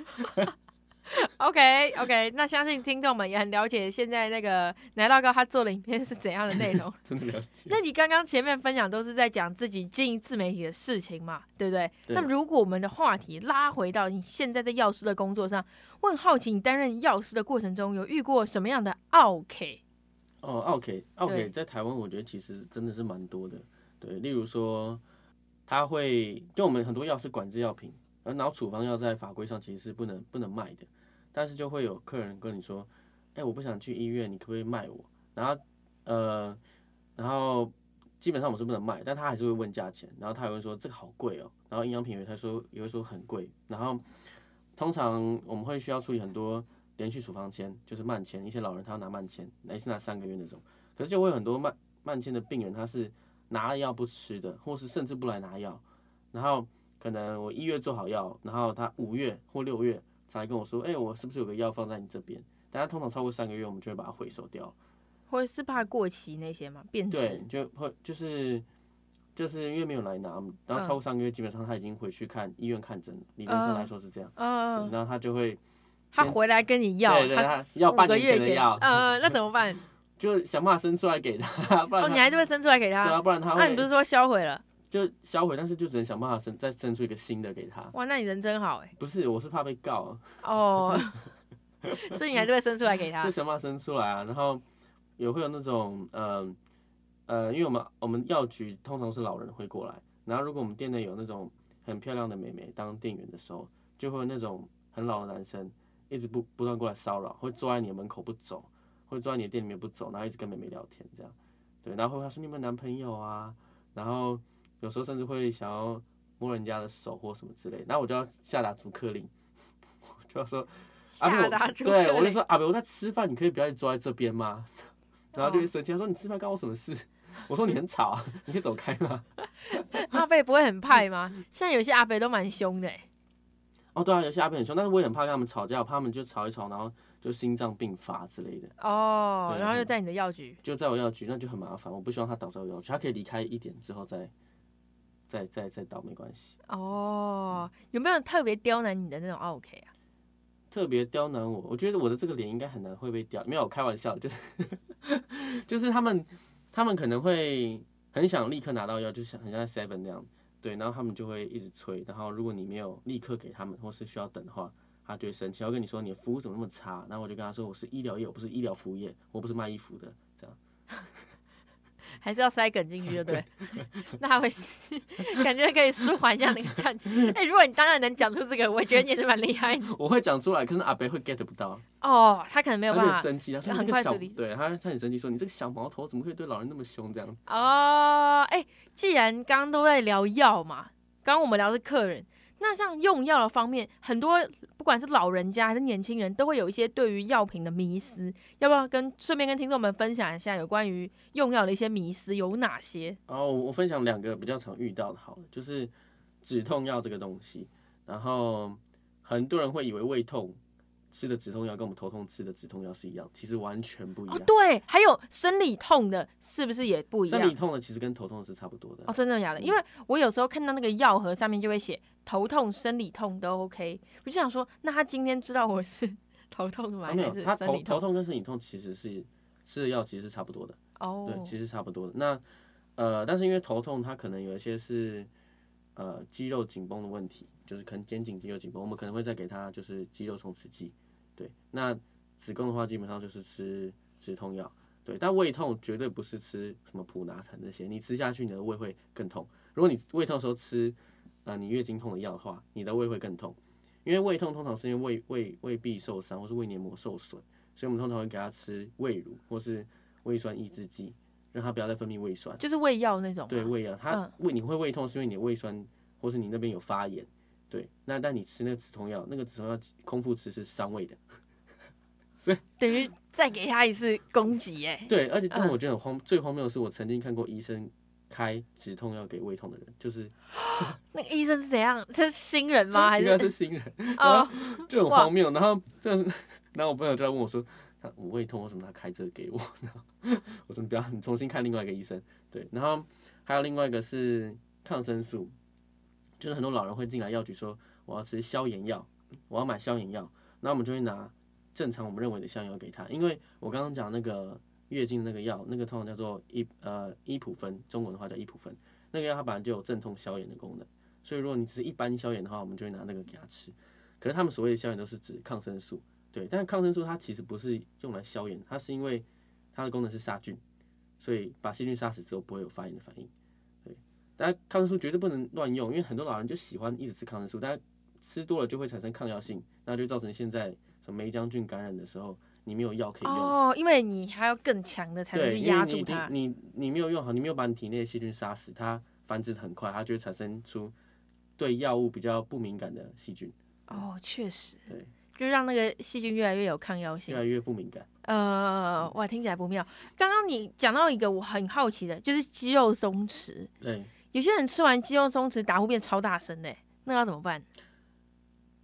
OK OK， 那相信听众们也很了解现在那个奶酪糕他做的影片是怎样的内容。 真的了解。 那你刚刚前面分享都是在讲自己经营自媒体的事情嘛，对不对？对。那如果我们的话题拉回到你现在在药师的工作上，我很好奇你担任药师的过程中有遇过什么样的奥 K？ 哦，奥 K 奥 K 在台湾我觉得其实真的是蛮多的。对，例如说他会就我们很多药是管制药品，而脑处方药在法规上其实是不能不能卖的。但是就会有客人跟你说，哎、欸，我不想去医院，你可不可以卖我？然后，呃，然后基本上我是不能卖，但他还是会问价钱，然后他也会说这个好贵哦。然后营养品他说也会说很贵。然后通常我们会需要处理很多连续处方签，就是慢签，一些老人他要拿慢签，也是拿三个月那种。可是就会有很多慢慢签的病人，他是拿了药不吃的，或是甚至不来拿药。然后可能我一月做好药，然后他五月或六月。才跟我说，哎、欸，我是不是有个药放在你这边？但他通常超过三个月，我们就会把它回收掉。 或是怕过期那些嘛，变质。 对，就会就是就是因为没有来拿，然后超过三个月，基本上他已经回去看医院看诊了。理论上来说是这样。嗯、呃，然后他就会， 他回来跟你要， 对对，他要半年前的药。 呃，那怎么办？ 就想办法生出来给他，不然他哦，你还是会生出来给他？ 对啊，不然他会。 那、啊、你不是说销毁了？ 就销毁，但是就只能想办法生再生出一个新的给他。 哇，那你人真好哎。 不是，我是怕被告。 哦，所以你还是会生出来给他。 就想办法生出来啊，然后也会有那种，嗯 呃, 呃，因为我们我们药局通常是老人会过来，然后如果我们店内有那种很漂亮的妹妹当店员的时候，就会有那种很老的男生一直不不断过来骚扰，会坐在你的门口不走。会坐在你的店里面不走，然后一直跟妹妹聊天这样，对，然后会说你有没有男朋友啊？然后有时候甚至会想要摸人家的手或什么之类，然后我就要下达逐客令，就要说下达逐客令， 对我就说阿北我在吃饭，你可以不要一直坐在这边吗？然后就会生气，他说你吃饭干我什么事？我说你很吵，你可以走开吗？ 阿北不会很派吗？现在有些阿北都蛮凶的哎。 哦，对啊，有些阿北很凶，但是我也很怕跟他们吵架，怕他们就吵一吵，然后就心脏病发之类的。 哦，然后又在你的药局， 就在我药局，那就很麻烦。我不希望他倒在我药局，他可以离开一点之后再再再再倒没关系。 哦，有没有特别刁难你的那种 OK 啊？ 特别刁难我，我觉得我的这个脸应该很难会被刁。没有，我开玩笑，就是就是他们他们可能会很想立刻拿到药，就像很像在 Seven 那样。对，然后他们就会一直催，然后如果你没有立刻给他们，或是需要等的话，他就会生气，要跟你说你的服务怎么那么差。然后我就跟他说我是医疗业，我不是医疗服务业，我不是卖衣服的，这样。 还是要塞梗进去，对不对？那他会感觉可以舒缓一下那个战局。哎、欸，如果你当然能讲出这个，我觉得你也是蛮厉害的。 我会讲出来，可是阿北会 get 不到。 哦，他可能没有办法。 他就生气，他说你这个小，对他他很生气，说你这个小毛头怎么可以对老人那么凶这样？ 哦，哎、欸，既然刚刚都在聊药嘛，刚刚我们聊的是客人。那像用药的方面，很多不管是老人家还是年轻人，都会有一些对于药品的迷思，要不要跟顺便跟听众们分享一下有关于用药的一些迷思有哪些？ 哦，我分享两个比较常遇到的，好了，就是止痛药这个东西，然后很多人会以为胃痛吃的止痛药跟我们头痛吃的止痛药是一样，其实完全不一样。 哦，对，还有生理痛的，是不是也不一样？ 生理痛的其实跟头痛是差不多的。 哦，真的假的？嗯、因为我有时候看到那个药盒上面就会写头痛、生理痛都 OK， 我就想说，那他今天知道我是头痛吗？ 啊、没有，他头痛头痛跟生理痛其实是吃的药其实是差不多的。 哦， 对，其实差不多的。那呃，但是因为头痛，它可能有一些是呃肌肉紧绷的问题，就是可能肩颈肌肉紧绷，我们可能会再给他就是肌肉松弛剂。对，那子宫的话，基本上就是吃止痛药。对，但胃痛绝对不是吃什么普拿疼这些，你吃下去你的胃会更痛。如果你胃痛的时候吃呃你月经痛的药的话，你的胃会更痛，因为胃痛通常是因为胃胃胃壁受伤或是胃黏膜受损，所以我们通常会给他吃胃乳或是胃酸抑制剂，让他不要再分泌胃酸。 就是胃药那种。 对，胃药，它胃你会胃痛是因为你的胃酸或是你那边有发炎。对，那但你吃那个止痛药，那个止痛药空腹吃是伤胃的，所以等于再给他一次攻击哎。 对，而且但我觉得很荒、嗯，最荒谬的是我曾经看过医生开止痛药给胃痛的人，就是那个医生是怎样？是新人吗？还是应该是新人？哦，就很荒谬。然后这是，然后我朋友就在问我说，他我胃痛，为什么他开这个给我？我说你不要，你重新看另外一个医生。对，然后还有另外一个是抗生素。就是很多老人会进来药局说我要吃消炎药，我要买消炎药，那我们就会拿正常我们认为的消炎药给他，因为我刚刚讲那个月经的那个药，那个通常叫做伊呃伊普芬，中文的话叫伊普芬，那个药它本来就有镇痛消炎的功能，所以如果你只是一般消炎的话，我们就会拿那个给他吃。可是他们所谓的消炎都是指抗生素，对，但是抗生素它其实不是用来消炎，它是因为它的功能是杀菌，所以把细菌杀死之后不会有发炎的反应。但抗生素绝对不能乱用，因为很多老人就喜欢一直吃抗生素，但吃多了就会产生抗药性，那就造成现在什么梅浆菌感染的时候，你没有药可以用。 哦，因为你还要更强的才能去压住它。 你你你没有用好，你没有把你体内的细菌杀死，它繁殖得很快，它就会产生出对药物比较不敏感的细菌。 哦，确实。 对。 就让那个细菌越来越有抗药性， 越来越不敏感。 呃，哇，听起来不妙。刚刚你讲到一个我很好奇的，就是肌肉松弛。 对。 有些人吃完肌肉松弛，打呼变超大声的，那要怎么办？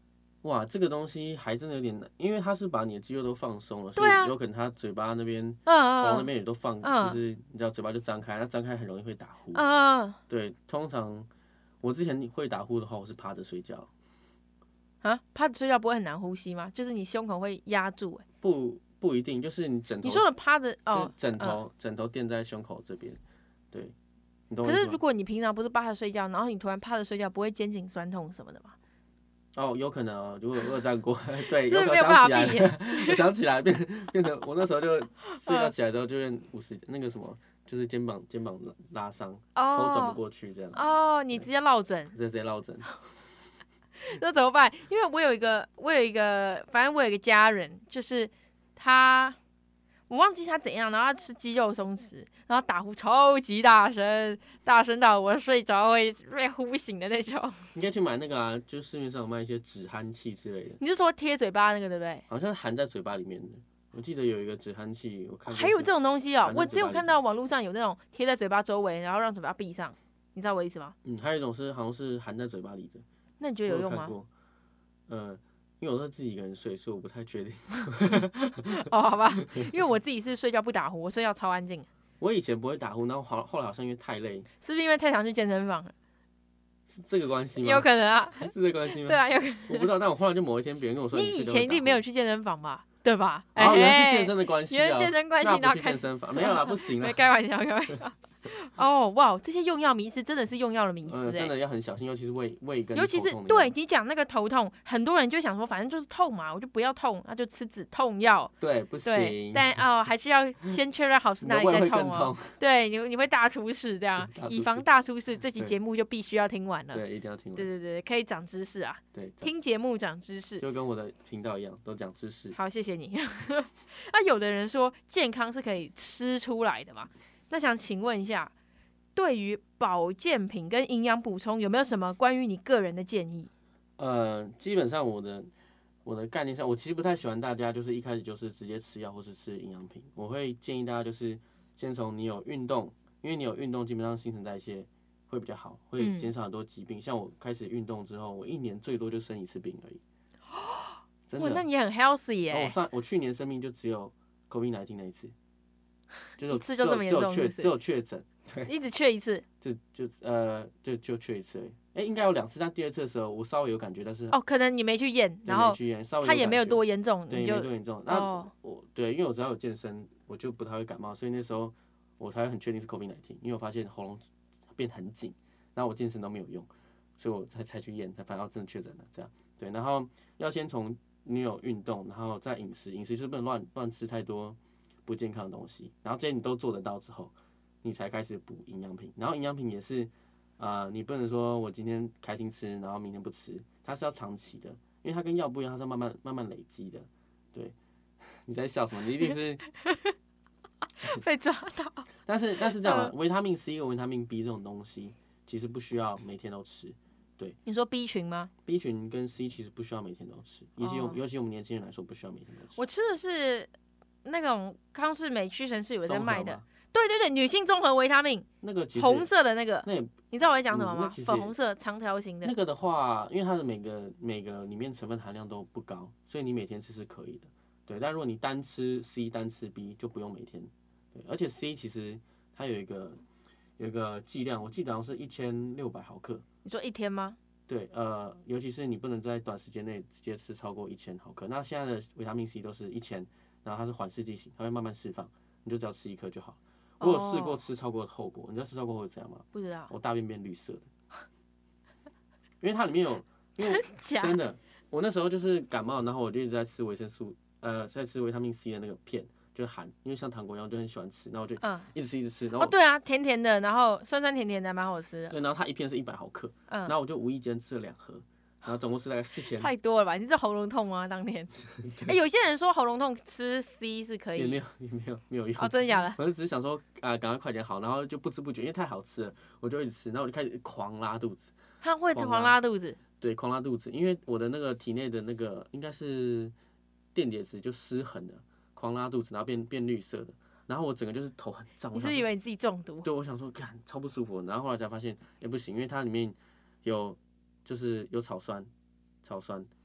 哇，这个东西还真的有点难，因为它是把你的肌肉都放松了，所对啊以有可能它嘴巴那边、 嗯喉咙那边也都放， 嗯就是你知道嘴巴就张开，那张开很容易会打呼。 嗯嗯对，通常我之前会打呼的话，我是趴着睡觉， 啊，趴着睡觉不会很难呼吸吗？就是你胸口会压住、欸， 不不一定，就是你枕头， 你说的趴着哦是，枕头、 嗯枕头垫在胸口这边，对，你懂我可意思吗？ 是如果你平常不是趴着睡觉，然后你突然趴着睡觉，不会肩颈酸痛什么的吗？ 哦，有可能哦，如果我有这样过，对， 是不是有可能没有办法想起来避免了，我想起来变变成我那时候就睡觉起来之后就变五十那个什么，就是肩膀肩膀拉伤，头转不哦过去这样， 哦，你直接落枕， 直接直接落枕。 那怎么办？因为我有一个，我有一个，反正我有一个家人，就是他，我忘记他怎样，然后他吃鸡肉松弛，然后打呼超级大声，大声到我睡着会被呼醒的那种。 你可以去买那个啊，就市面上有卖一些止鼾器之类的， 你是说贴嘴巴那个对不对？ 好像是含在嘴巴里面的。我记得有一个止鼾器，我看过还有这种东西哦、 含在我只有嘴巴里看到网络上有那种贴在嘴巴周围，然后让嘴巴闭上，你知道我的意思吗？ 嗯，还有一种是好像是含在嘴巴里的， 那你觉得有用吗？ 我有看过。呃，因为我是自己一个人睡，所以我不太确定。 哦，好吧，因为我自己是睡觉不打呼，我睡觉超安静， 我以前不会打呼，然后后后来好像因为太累， 是不是因为太常去健身房了？ 是这个关系吗？ 有可能啊， 是这个关系吗？ 对啊，有可能。 我不知道，但我后来就某一天别人跟我说， 你以前一定没有去， 去健身房吧？对吧？ 哦，原来哎是健身的关系啊， 原来健身关系那不去然后看健身房，没有啦，不行没啦， 开玩笑，开玩笑。哦，哇，这些用药迷思真的是用药的迷思嗯，真哎、 的要很小心，尤其是胃胃跟尤其是头痛的对药你讲那个头痛，很多人就想说，反正就是痛嘛，我就不要痛，那就吃止痛药。 对不对， 行， 但哦，还是要先确认好是哪里你的胃会在痛哦。 更痛， 对，你你会大出事这样大，出事以防大出事，这期对节目就必须要听完了。 对，一定要听完， 对对对，可以长知识啊， 对， 听节目长知识。 就跟我的频道一样，都讲知识。 好，谢谢你。那有的人说健康是可以吃出来的嘛？那想请问一下，对于保健品跟营养补充，有没有什么关于你个人的建议？ 呃，基本上我的我的概念上，我其实不太喜欢大家就是一开始就是直接吃药或是吃营养品。我会建议大家就是先从你有运动，因为你有运动，基本上新陈代谢会比较好，会嗯减少很多疾病。像我开始运动之后，我一年最多就生一次病而已。真哇， 的。 那你很 healthy 耶、 然后我上我去年生病就只有 COVID 十九 那一次，就是一次就这么严重只有确是不是只有确诊，对， 一直缺一次就就呃就就确一次而已。哎、应该有两次，但第二次的时候我稍微有感觉，但是哦，可能你没去验， 就然后没去医院稍微它也没有感觉多严重， 对， 你就没多严重。那哦我对，因为我只要有健身，我就不太会感冒，所以那时候我才会很确定是 COVID 十九，因为我发现喉咙变很紧，然后我健身都没有用，所以我才才去验，才反倒真的确诊了。这样对，然后要先从你有运动，然后再饮食，饮食就是不能乱乱吃太多不健康的东西，然后这些你都做得到之后，你才开始补营养品，然后营养品也是。呃，你不能说我今天开心吃，然后明天不吃，它是要长期的，因为它跟药不一样，它是要慢慢慢慢累积的。对，你在笑什么？你一定是， 被抓到。 但是但是这样的，维他命 C 跟维他命 B 这种东西，其实不需要每天都吃。对你说 B 群吗？ ，B 群跟 C 其实不需要每天都吃，尤其哦尤其我们年轻人来说，不需要每天都吃。 我吃的是那种康士美屈臣氏有在综合卖的吗， 对对对，女性综合维他命， 那个其实红色的那个， 那也你知道我在讲什么吗？ 嗯那其实粉红色长条形的那。个的话，因为它的每个每个里面成分含量都不高，所以你每天吃是可以的。对，但如果你单吃 C 单吃 B 就不用每天。对，而且 C 其实它有一个有一个剂量，我记得好像是一千六百毫克。 你说一天吗？ 对，呃，尤其是你不能在短时间内直接吃超过一千毫克。那现在的维他命 C 都是一千，然后它是缓释剂型，它会慢慢释放，你就只要吃一颗就好。我有试过吃超过的后果，你知道吃超过会怎样吗？ 不知道， 我大便变绿色的，因为它里面有，因为假真的，我那时候就是感冒，然后我就一直在吃维生素，呃，在吃维他命 C 的那个片，就是含，因为像糖果一样，就很喜欢吃，然后我就嗯， 一直吃一直吃，然哦， 后对啊，甜甜的，然后酸酸甜甜的，蛮好吃的。 对，然后它一片是一百毫克， 嗯然，后我就无意间吃了两盒，然后总共是大概四千， 太多了吧？你是喉咙痛吗？当天？哎、有些人说喉咙痛吃 C 是可以。 也没有也没有没有用哦，，真的假的？ 我就只是想说啊，赶快快点好，然后就不知不觉，因为太好吃了，我就一直吃，然后我就开始狂拉肚子。 他会狂拉肚子。 对，狂拉肚子，因为我的那个体内的那个应该是电解质就失衡了，狂拉肚子，然后变变绿色的，然后我整个就是头很胀。 你我想说是以为你自己中毒？ 对，我想说，干超不舒服，然后后来才发现，也、不行，因为它里面有就是有草酸，草酸，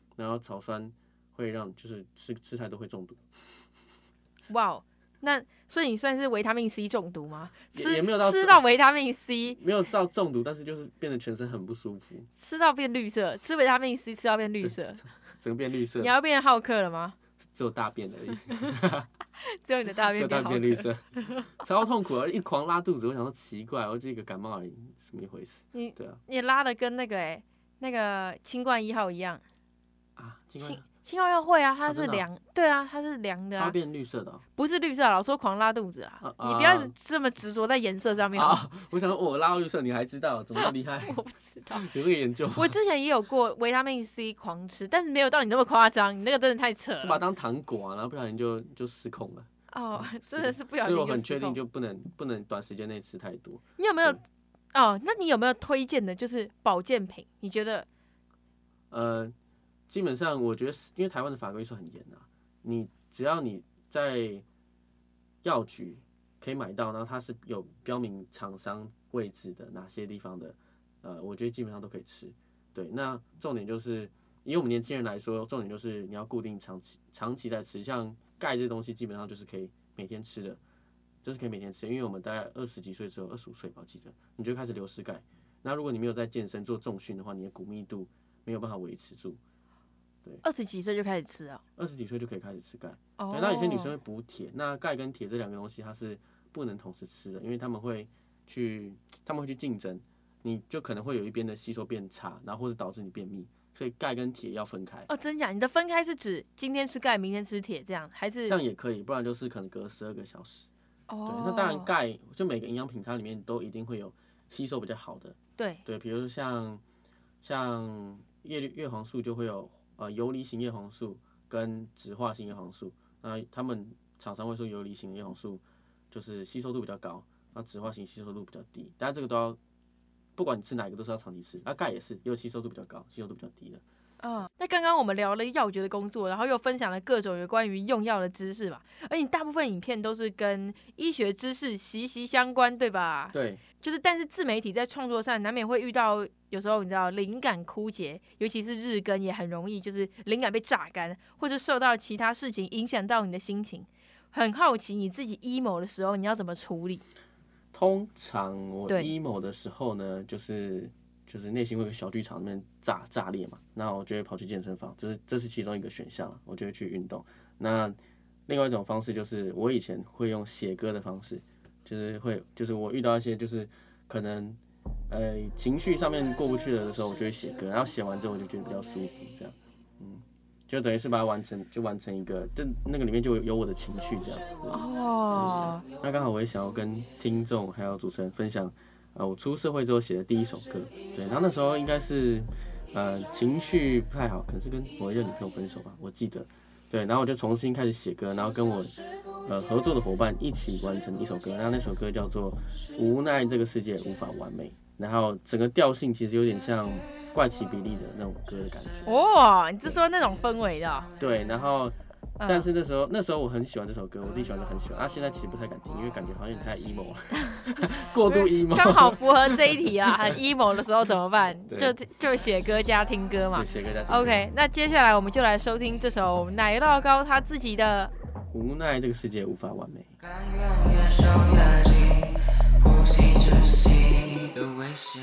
然后草酸会让就是吃吃太多会中毒。 哇、wow, 那所以你算是维他命 C 中毒吗？吃也没有到吃到维他命 C， 没有到中毒，但是就是变得全身很不舒服。 吃到变绿色，吃维他命 C 吃到变绿色， 整个变绿色。 你要变浩克了吗？ 只有大便而已， 只有你的大便变浩克， 变绿色，超痛苦，一狂拉肚子。我想说奇怪，我这个感冒而已，什么一回事？ 你对啊， 你拉的跟那个哎、欸、那个清冠一号一样啊，清冠。 清冠要会啊，它是啊凉、哦，对啊，它是凉的、啊， 它变绿色的、哦， 不是绿色的，老说狂拉肚子啦，啊、你不要这么执着在颜色上面啊！我想说我拉到绿色，你还知道，怎么那么厉害？ 我不知道， 有这个研究。 我之前也有过维他命 C 狂吃，但是没有到你那么夸张，你那个真的太扯了， 就把它当糖果啊，然后不小心就就失控了。 哦，真的是不小心就失控。 所以我很确定就不能不能短时间内吃太多。 你有没有？哦，那你有没有推荐的，就是保健品？你觉得？ 呃。基本上，我觉得因为台湾的法规是很严啊，你只要你在药局可以买到，然后它是有标明厂商位置的哪些地方的，呃，我觉得基本上都可以吃。对，那重点就是以我们年轻人来说，重点就是你要固定长期长期在吃，像钙这东西基本上就是可以每天吃的，就是可以每天吃，因为我们大概二十几岁之后，二十五岁吧，我记得你就开始流失钙。那如果你没有在健身做重训的话，你的骨密度没有办法维持住。对， 二十几岁就开始吃啊？ 二十几岁就可以开始吃钙。 哦。 对，那有些女生会补铁，那钙跟铁这两个东西它是不能同时吃的，因为他们会去他们会去竞争，你就可能会有一边的吸收变差，然后或者导致你便秘，所以钙跟铁要分开。 哦，真假？你的分开是指今天吃钙，明天吃铁这样，还是？ 这样也可以，不然就是可能隔十二个小时。 哦。 对，那当然钙就每个营养品它里面都一定会有吸收比较好的。 对。 对，比如说像像叶叶黄素就会有。呃，游离型叶黄素跟酯化型叶黄素，那他们厂商会说游离型叶黄素就是吸收度比较高，那酯化型吸收度比较低。但这个都要，不管你吃哪一个都是要长期吃。那钙也是，也有吸收度比较高，吸收度比较低的。 嗯，那刚刚我们聊了药局的工作，然后又分享了各种有关于用药的知识嘛，而你大部分影片都是跟医学知识息息相关，对吧？ 对。 就是，但是自媒体在创作上难免会遇到，有时候你知道灵感枯竭，尤其是日更也很容易，就是灵感被榨干，或者受到其他事情影响到你的心情。很好奇你自己 emo 的时候，你要怎么处理？ 通常我 emo 的时候呢，就是就是内心会有个小剧场里面炸炸裂嘛，那我就会跑去健身房，这是这是其中一个选项了，我就会去运动。那另外一种方式就是我以前会用写歌的方式。就是会，就是我遇到一些就是可能，呃，情绪上面过不去了的时候，我就会写歌，然后写完之后我就觉得比较舒服，这样，嗯，就等于是把它完成，就完成一个，就那个里面就有我的情绪这样。哦。那刚好我也想要跟听众还有主持人分享，呃，我出社会之后写的第一首歌，对，然后那时候应该是，呃，情绪不太好，可能是跟某一任女朋友分手吧，我记得。对，然后我就重新开始写歌，然后跟我呃合作的伙伴一起完成一首歌，然后那首歌叫做《无奈这个世界无法完美》，然后整个调性其实有点像怪奇比利的那种歌的感觉。 哦，你是说那种氛围的？ 对，然后但是那时候那时候我很喜欢这首歌，我自己喜欢就很喜欢，啊，现在其实不太敢听，因为感觉好像有点太 emo 了，过度 emo。 刚好符合这一题啊，很 emo 的时候怎么办？就就写歌加听歌嘛。 对，写歌加听歌。 OK， 那接下来我们就来收听这首奶酪糕他自己的 《无奈这个世界无法完美》。 甘愿越受越紧，呼吸窒息的危险。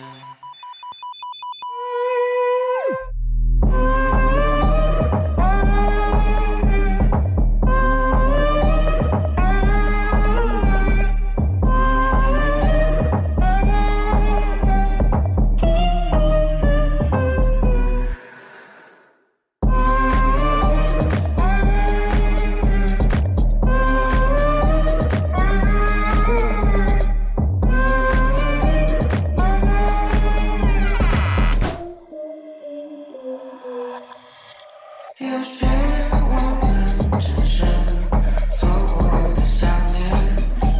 也许我们只是错误的相恋，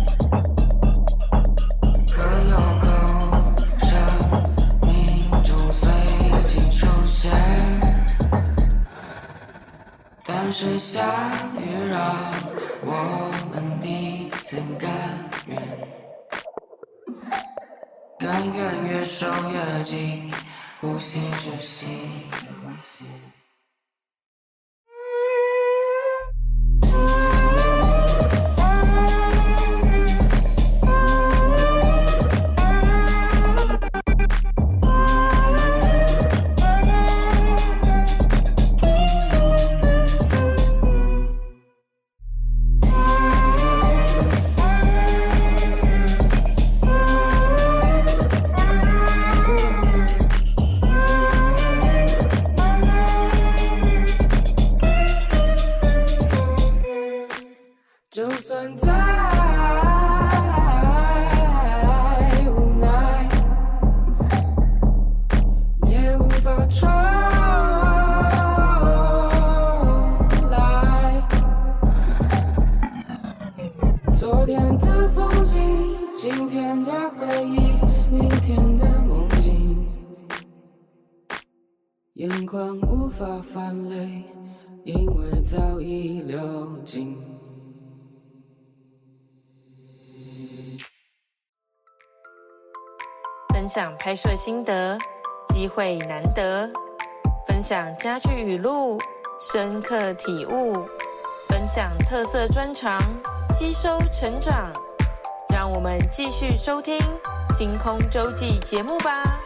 可有个生命中随即出现，但是下雨让我们彼此甘愿，甘愿越守越紧，呼吸窒息。 欢无法泛泪，因为早已流尽。 分享拍摄心得，机会难得；分享家具语录，深刻体悟；分享特色专长，吸收成长。让我们继续收听《星空周记》节目吧。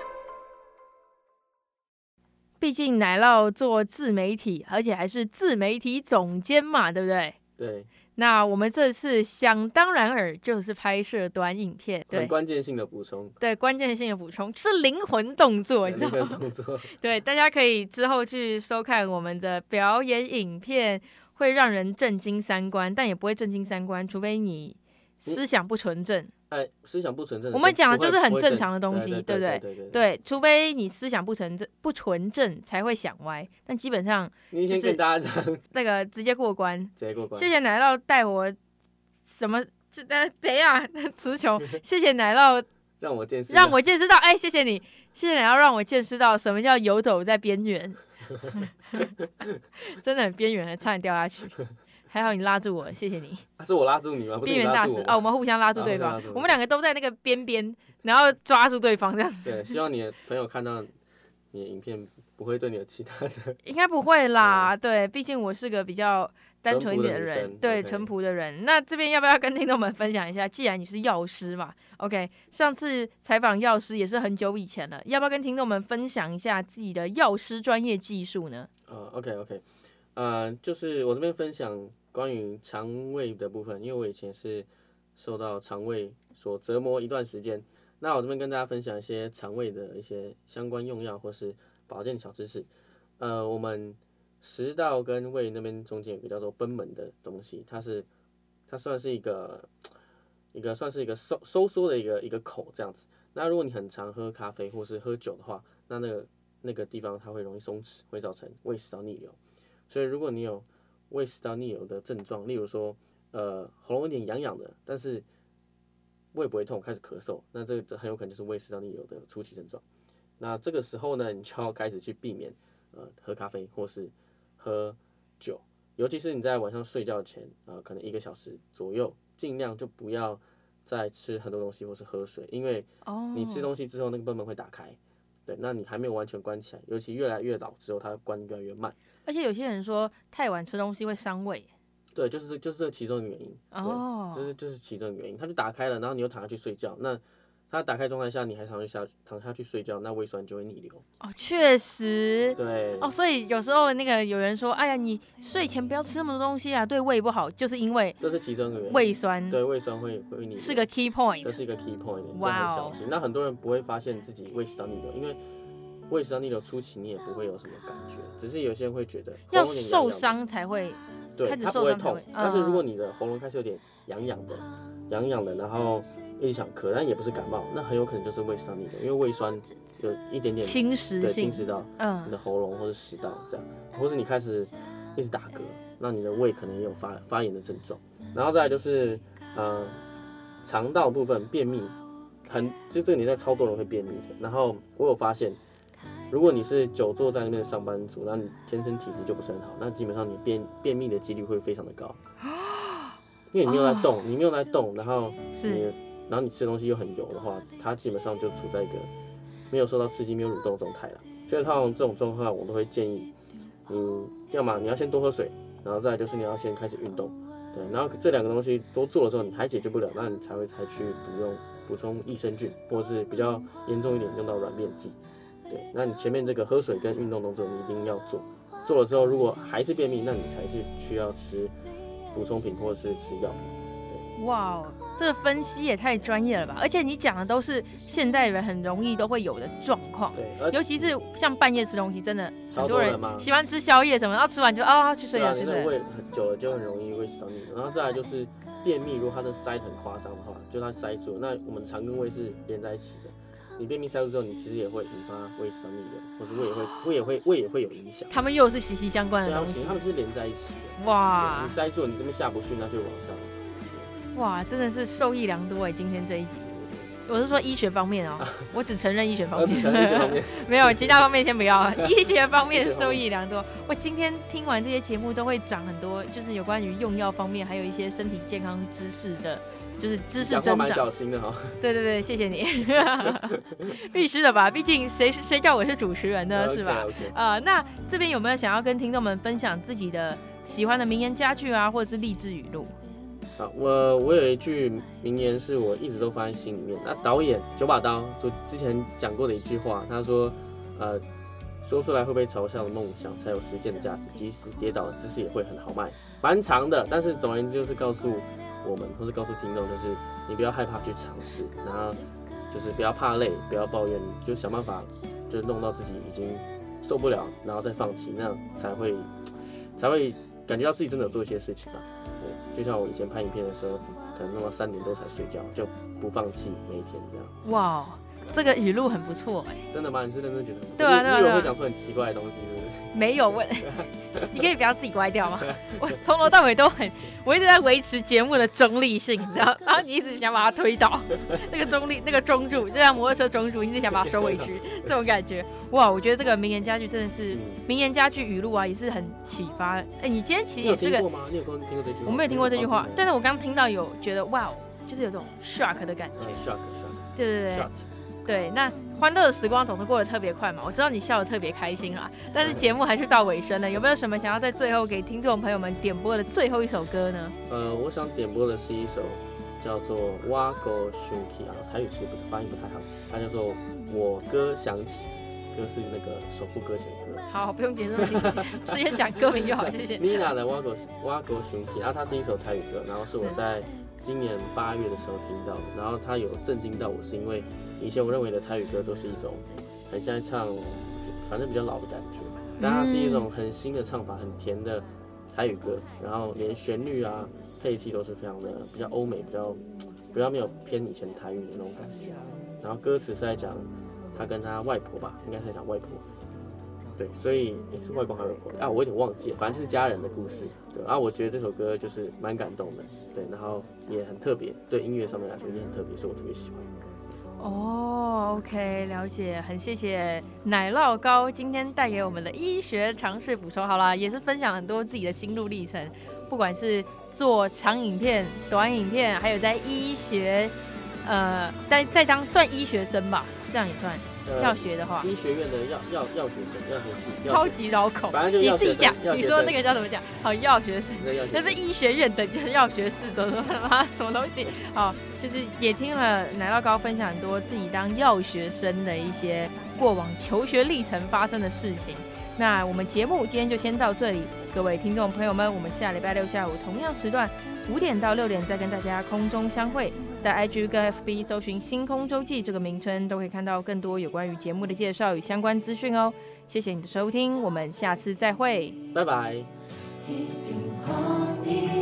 毕竟奶酪做自媒体，而且还是自媒体总监嘛，对不对？ 对。 那我们这次想当然尔就是拍摄短影片，对， 很关键性的补充， 对，关键性的补充是灵魂动作，你知道吗？ 灵魂动作， 对，大家可以之后去收看我们的表演影片，会让人震惊三观，但也不会震惊三观，除非你思想不纯正。 哎，思想不纯正， 我们讲的就是很正常的东西， 对对不对？ 对对对，除非你思想不纯正、不纯正才会想歪，但基本上你先跟大家讲， 那个直接过关， 直接过关。 谢谢奶酪带我什么？就呃，等一下，词穷。谢谢奶酪让我见识， 让我见识到，哎，谢谢你，谢谢奶酪让我见识到什么叫游走在边缘，真的很边缘，差点掉下去。还好你拉住我，谢谢你。 啊、是我拉住你吗？ 边缘大使哦，我们互相拉住对方，我们两个都在那个边边，然后抓住对方这样子。 对，希望你的朋友看到你的影片不会对你有其他的。 应该不会啦，对，毕竟我是个比较单纯一点的人，对，淳朴的人。那这边要不要跟听众们分享一下？既然你是药师嘛 ，OK， 上次采访药师也是很久以前了，要不要跟听众们分享一下自己的药师专业技术呢？ 呃 ，OK OK， 呃，就是我这边分享关于肠胃的部分，因为我以前是受到肠胃所折磨一段时间，那我这边跟大家分享一些肠胃的一些相关用药或是保健小知识。呃，我们食道跟胃那边中间有一个叫做贲门的东西，它是它算是一个一个算是一个收收缩的一个一个口这样子。那如果你很常喝咖啡或是喝酒的话，那那个那个地方它会容易松弛，会造成胃食道逆流。所以如果你有胃食道逆流的症状，例如说，呃，喉咙有点痒痒的，但是胃不会痛，开始咳嗽，那这个很有可能就是胃食道逆流的初期症状。那这个时候呢，你就要开始去避免，呃，喝咖啡或是喝酒，尤其是你在晚上睡觉前，呃，可能一个小时左右，尽量就不要再吃很多东西或是喝水，因为你吃东西之后，那个贲门会打开，对，那你还没有完全关起来，尤其越来越老之后，它关越来越慢。 而且有些人说太晚吃东西会伤胃， 对，就是就是这其中一个原因， 哦， 就是就是其中一个原因，它就打开了，然后你又躺下去睡觉，那它打开状态下，你还躺下躺下去睡觉，那胃酸就会逆流。 哦，确实， 对， 哦，所以有时候那个有人说，哎呀，你睡前不要吃那么多东西啊，对胃不好，就是因为这是其中一个原因， 胃酸， 对，胃酸会会逆流， 是个 key point， 这是一个 key point， 你就哇很小心。那很多人不会发现自己胃食道逆流，因为胃食道逆流初期你也不会有什么感觉，只是有些人会觉得要受伤才会， 对， 开始它不会痛， 嗯、 但是如果你的喉咙开始有点痒痒的、痒痒的，然后一直想咳，但也不是感冒，那很有可能就是胃食道逆流，因为胃酸有一点点侵蚀对， 性， 侵蚀到嗯， 你的喉咙或者食道这样，或是你开始一直打嗝，那你的胃可能也有发发炎的症状。然后再来就是呃肠道部分便秘，很就这个年代超多人会便秘的。然后我有发现，如果你是久坐在那边的上班族，那你天生体质就不是很好，那基本上你便便秘的几率会非常的高，因为你没有在动，哦、你没有在动，然后你然后你吃东西又很油的话，它基本上就处在一个没有受到刺激、没有蠕动的状态了。所以通常这种状况，我都会建议你，要么你要先多喝水，然后再来就是你要先开始运动，对，然后这两个东西都做了之后，你还解决不了，那你才会才去补用补充益生菌，或者是比较严重一点用到软便剂。对，那你前面这个喝水跟运动动作你一定要做，做了之后如果还是便秘，那你才是需要吃补充品或者是吃药品。 哇哦，这个分析也太专业了吧！而且你讲的都是现代人很容易都会有的状况， 对， 尤其是像半夜吃东西，真的很多人嘛喜欢吃宵夜什么，然后吃完就啊去睡觉去睡。 对啊，你那个胃很久了就很容易胃食道逆流。然后再来就是便秘，如果它的塞很夸张的话，就它塞住了，那我们肠跟胃是连在一起的。你便秘塞住之后，你其实也会引发胃食道逆流，或是胃也会胃也会胃也会有影响。 他们又是息息相关的东西， 他们是连在一起的。 哇， 你塞住了，你这边下不去，那就往上。 哇，真的是受益良多哎！今天这一集， 我是说医学方面哦，我只承认医学方面， 只承认医学方面没有其他方面先不要。医学方面受益良多。我今天听完这些节目都会长很多，就是有关于用药方面，还有一些身体健康知识的，就是知识增长。 蛮小心的哈。 对对对，谢谢你，必须的吧？毕竟谁谁叫我是主持人呢， okay, 是吧？ okay. 呃，那这边有没有想要跟听众们分享自己的喜欢的名言佳句啊，或者是励志语录？ 好，我我有一句名言是我一直都放在心里面。那导演九把刀就之前讲过的一句话，他说，呃，说出来会被嘲笑的梦想才有实践的价值，即使跌倒的姿势也会很豪迈。蛮长的，但是总而言之就是告诉我们，或是告诉听众，就是你不要害怕去尝试，然后就是不要怕累，不要抱怨，就想办法，就弄到自己已经受不了，然后再放弃，那样才会才会感觉到自己真的有做一些事情吧。对，就像我以前拍影片的时候，可能弄到三点多才睡觉，就不放弃每一天这样。 哇，这个语录很不错哎、 欸。真的吗？你是认真觉得？ 对啊对啊。 你以为会讲出很奇怪的东西，是不是？ 没有问，你可以不要自己歪掉吗？我从头到尾都很，我一直在维持节目的中立性，你知道？然后你一直想把它推倒，那个中立，那个中柱，就像摩托车中柱，你一直想把它收回去，这种感觉。哇，我觉得这个名言佳句真的是、嗯、名言佳句语录啊，也是很启发。哎、欸，你今天其实也是个， 你有听过吗？你有听过这句话？ 我没有听过这句话，但是我刚听到有觉得哇，就是有种 shock 的感觉。 嗯 shock shock。 对对对。对，那欢乐的时光总是过得特别快嘛，我知道你笑得特别开心啦，但是节目还是到尾声了，有没有什么想要在最后给听众朋友们点播的最后一首歌呢？ 呃，我想点播的是一首叫做《我歌想起》啊，台语其实发音不太好，它叫做《我歌响起》，歌是那个首副歌写的歌。 好，不用解释那么清楚，直接讲歌名就好，谢谢。 Nina 的《我歌我歌想起》，然后它是一首台语歌，然后是我在今年八月的时候听到的，然后它有震惊到我，是因为以前我认为的台语歌都是一种很像在唱，反正比较老的感觉，但它是一种很新的唱法，很甜的台语歌，然后连旋律啊、配器都是非常的比较欧美，比较比较没有偏以前台语的那种感觉。然后歌词是在讲他跟他外婆吧，应该是在讲外婆，对，所以也是外公还有外婆啊，我有点忘记了，反正就是家人的故事。对啊，我觉得这首歌就是蛮感动的，对，然后也很特别，对音乐上面来说也很特别，所以我特别喜欢。 哦、oh, ，OK， 了解，很谢谢奶酪糕今天带给我们的医学常识补充。好啦，也是分享很多自己的心路历程，不管是做长影片、短影片，还有在医学，呃，在在当算医学生吧，这样也算。药学的话， 医学院的药药药学生，药学系， 超级绕口。 反正就是你自己讲，你说那个叫怎么讲？好，药学生，那是医学院的药学士，怎么什么什么东西？好，就是也听了奶酪糕分享很多自己当药学生的一些过往求学历程发生的事情。那我们节目今天就先到这里，各位听众朋友们，我们下礼拜六下午同样时段五点到六点再跟大家空中相会。在 I G 跟 F B 搜寻星空周记这个名称，都可以看到更多有关于节目的介绍与相关资讯哦。谢谢你的收听，我们下次再会， 拜拜。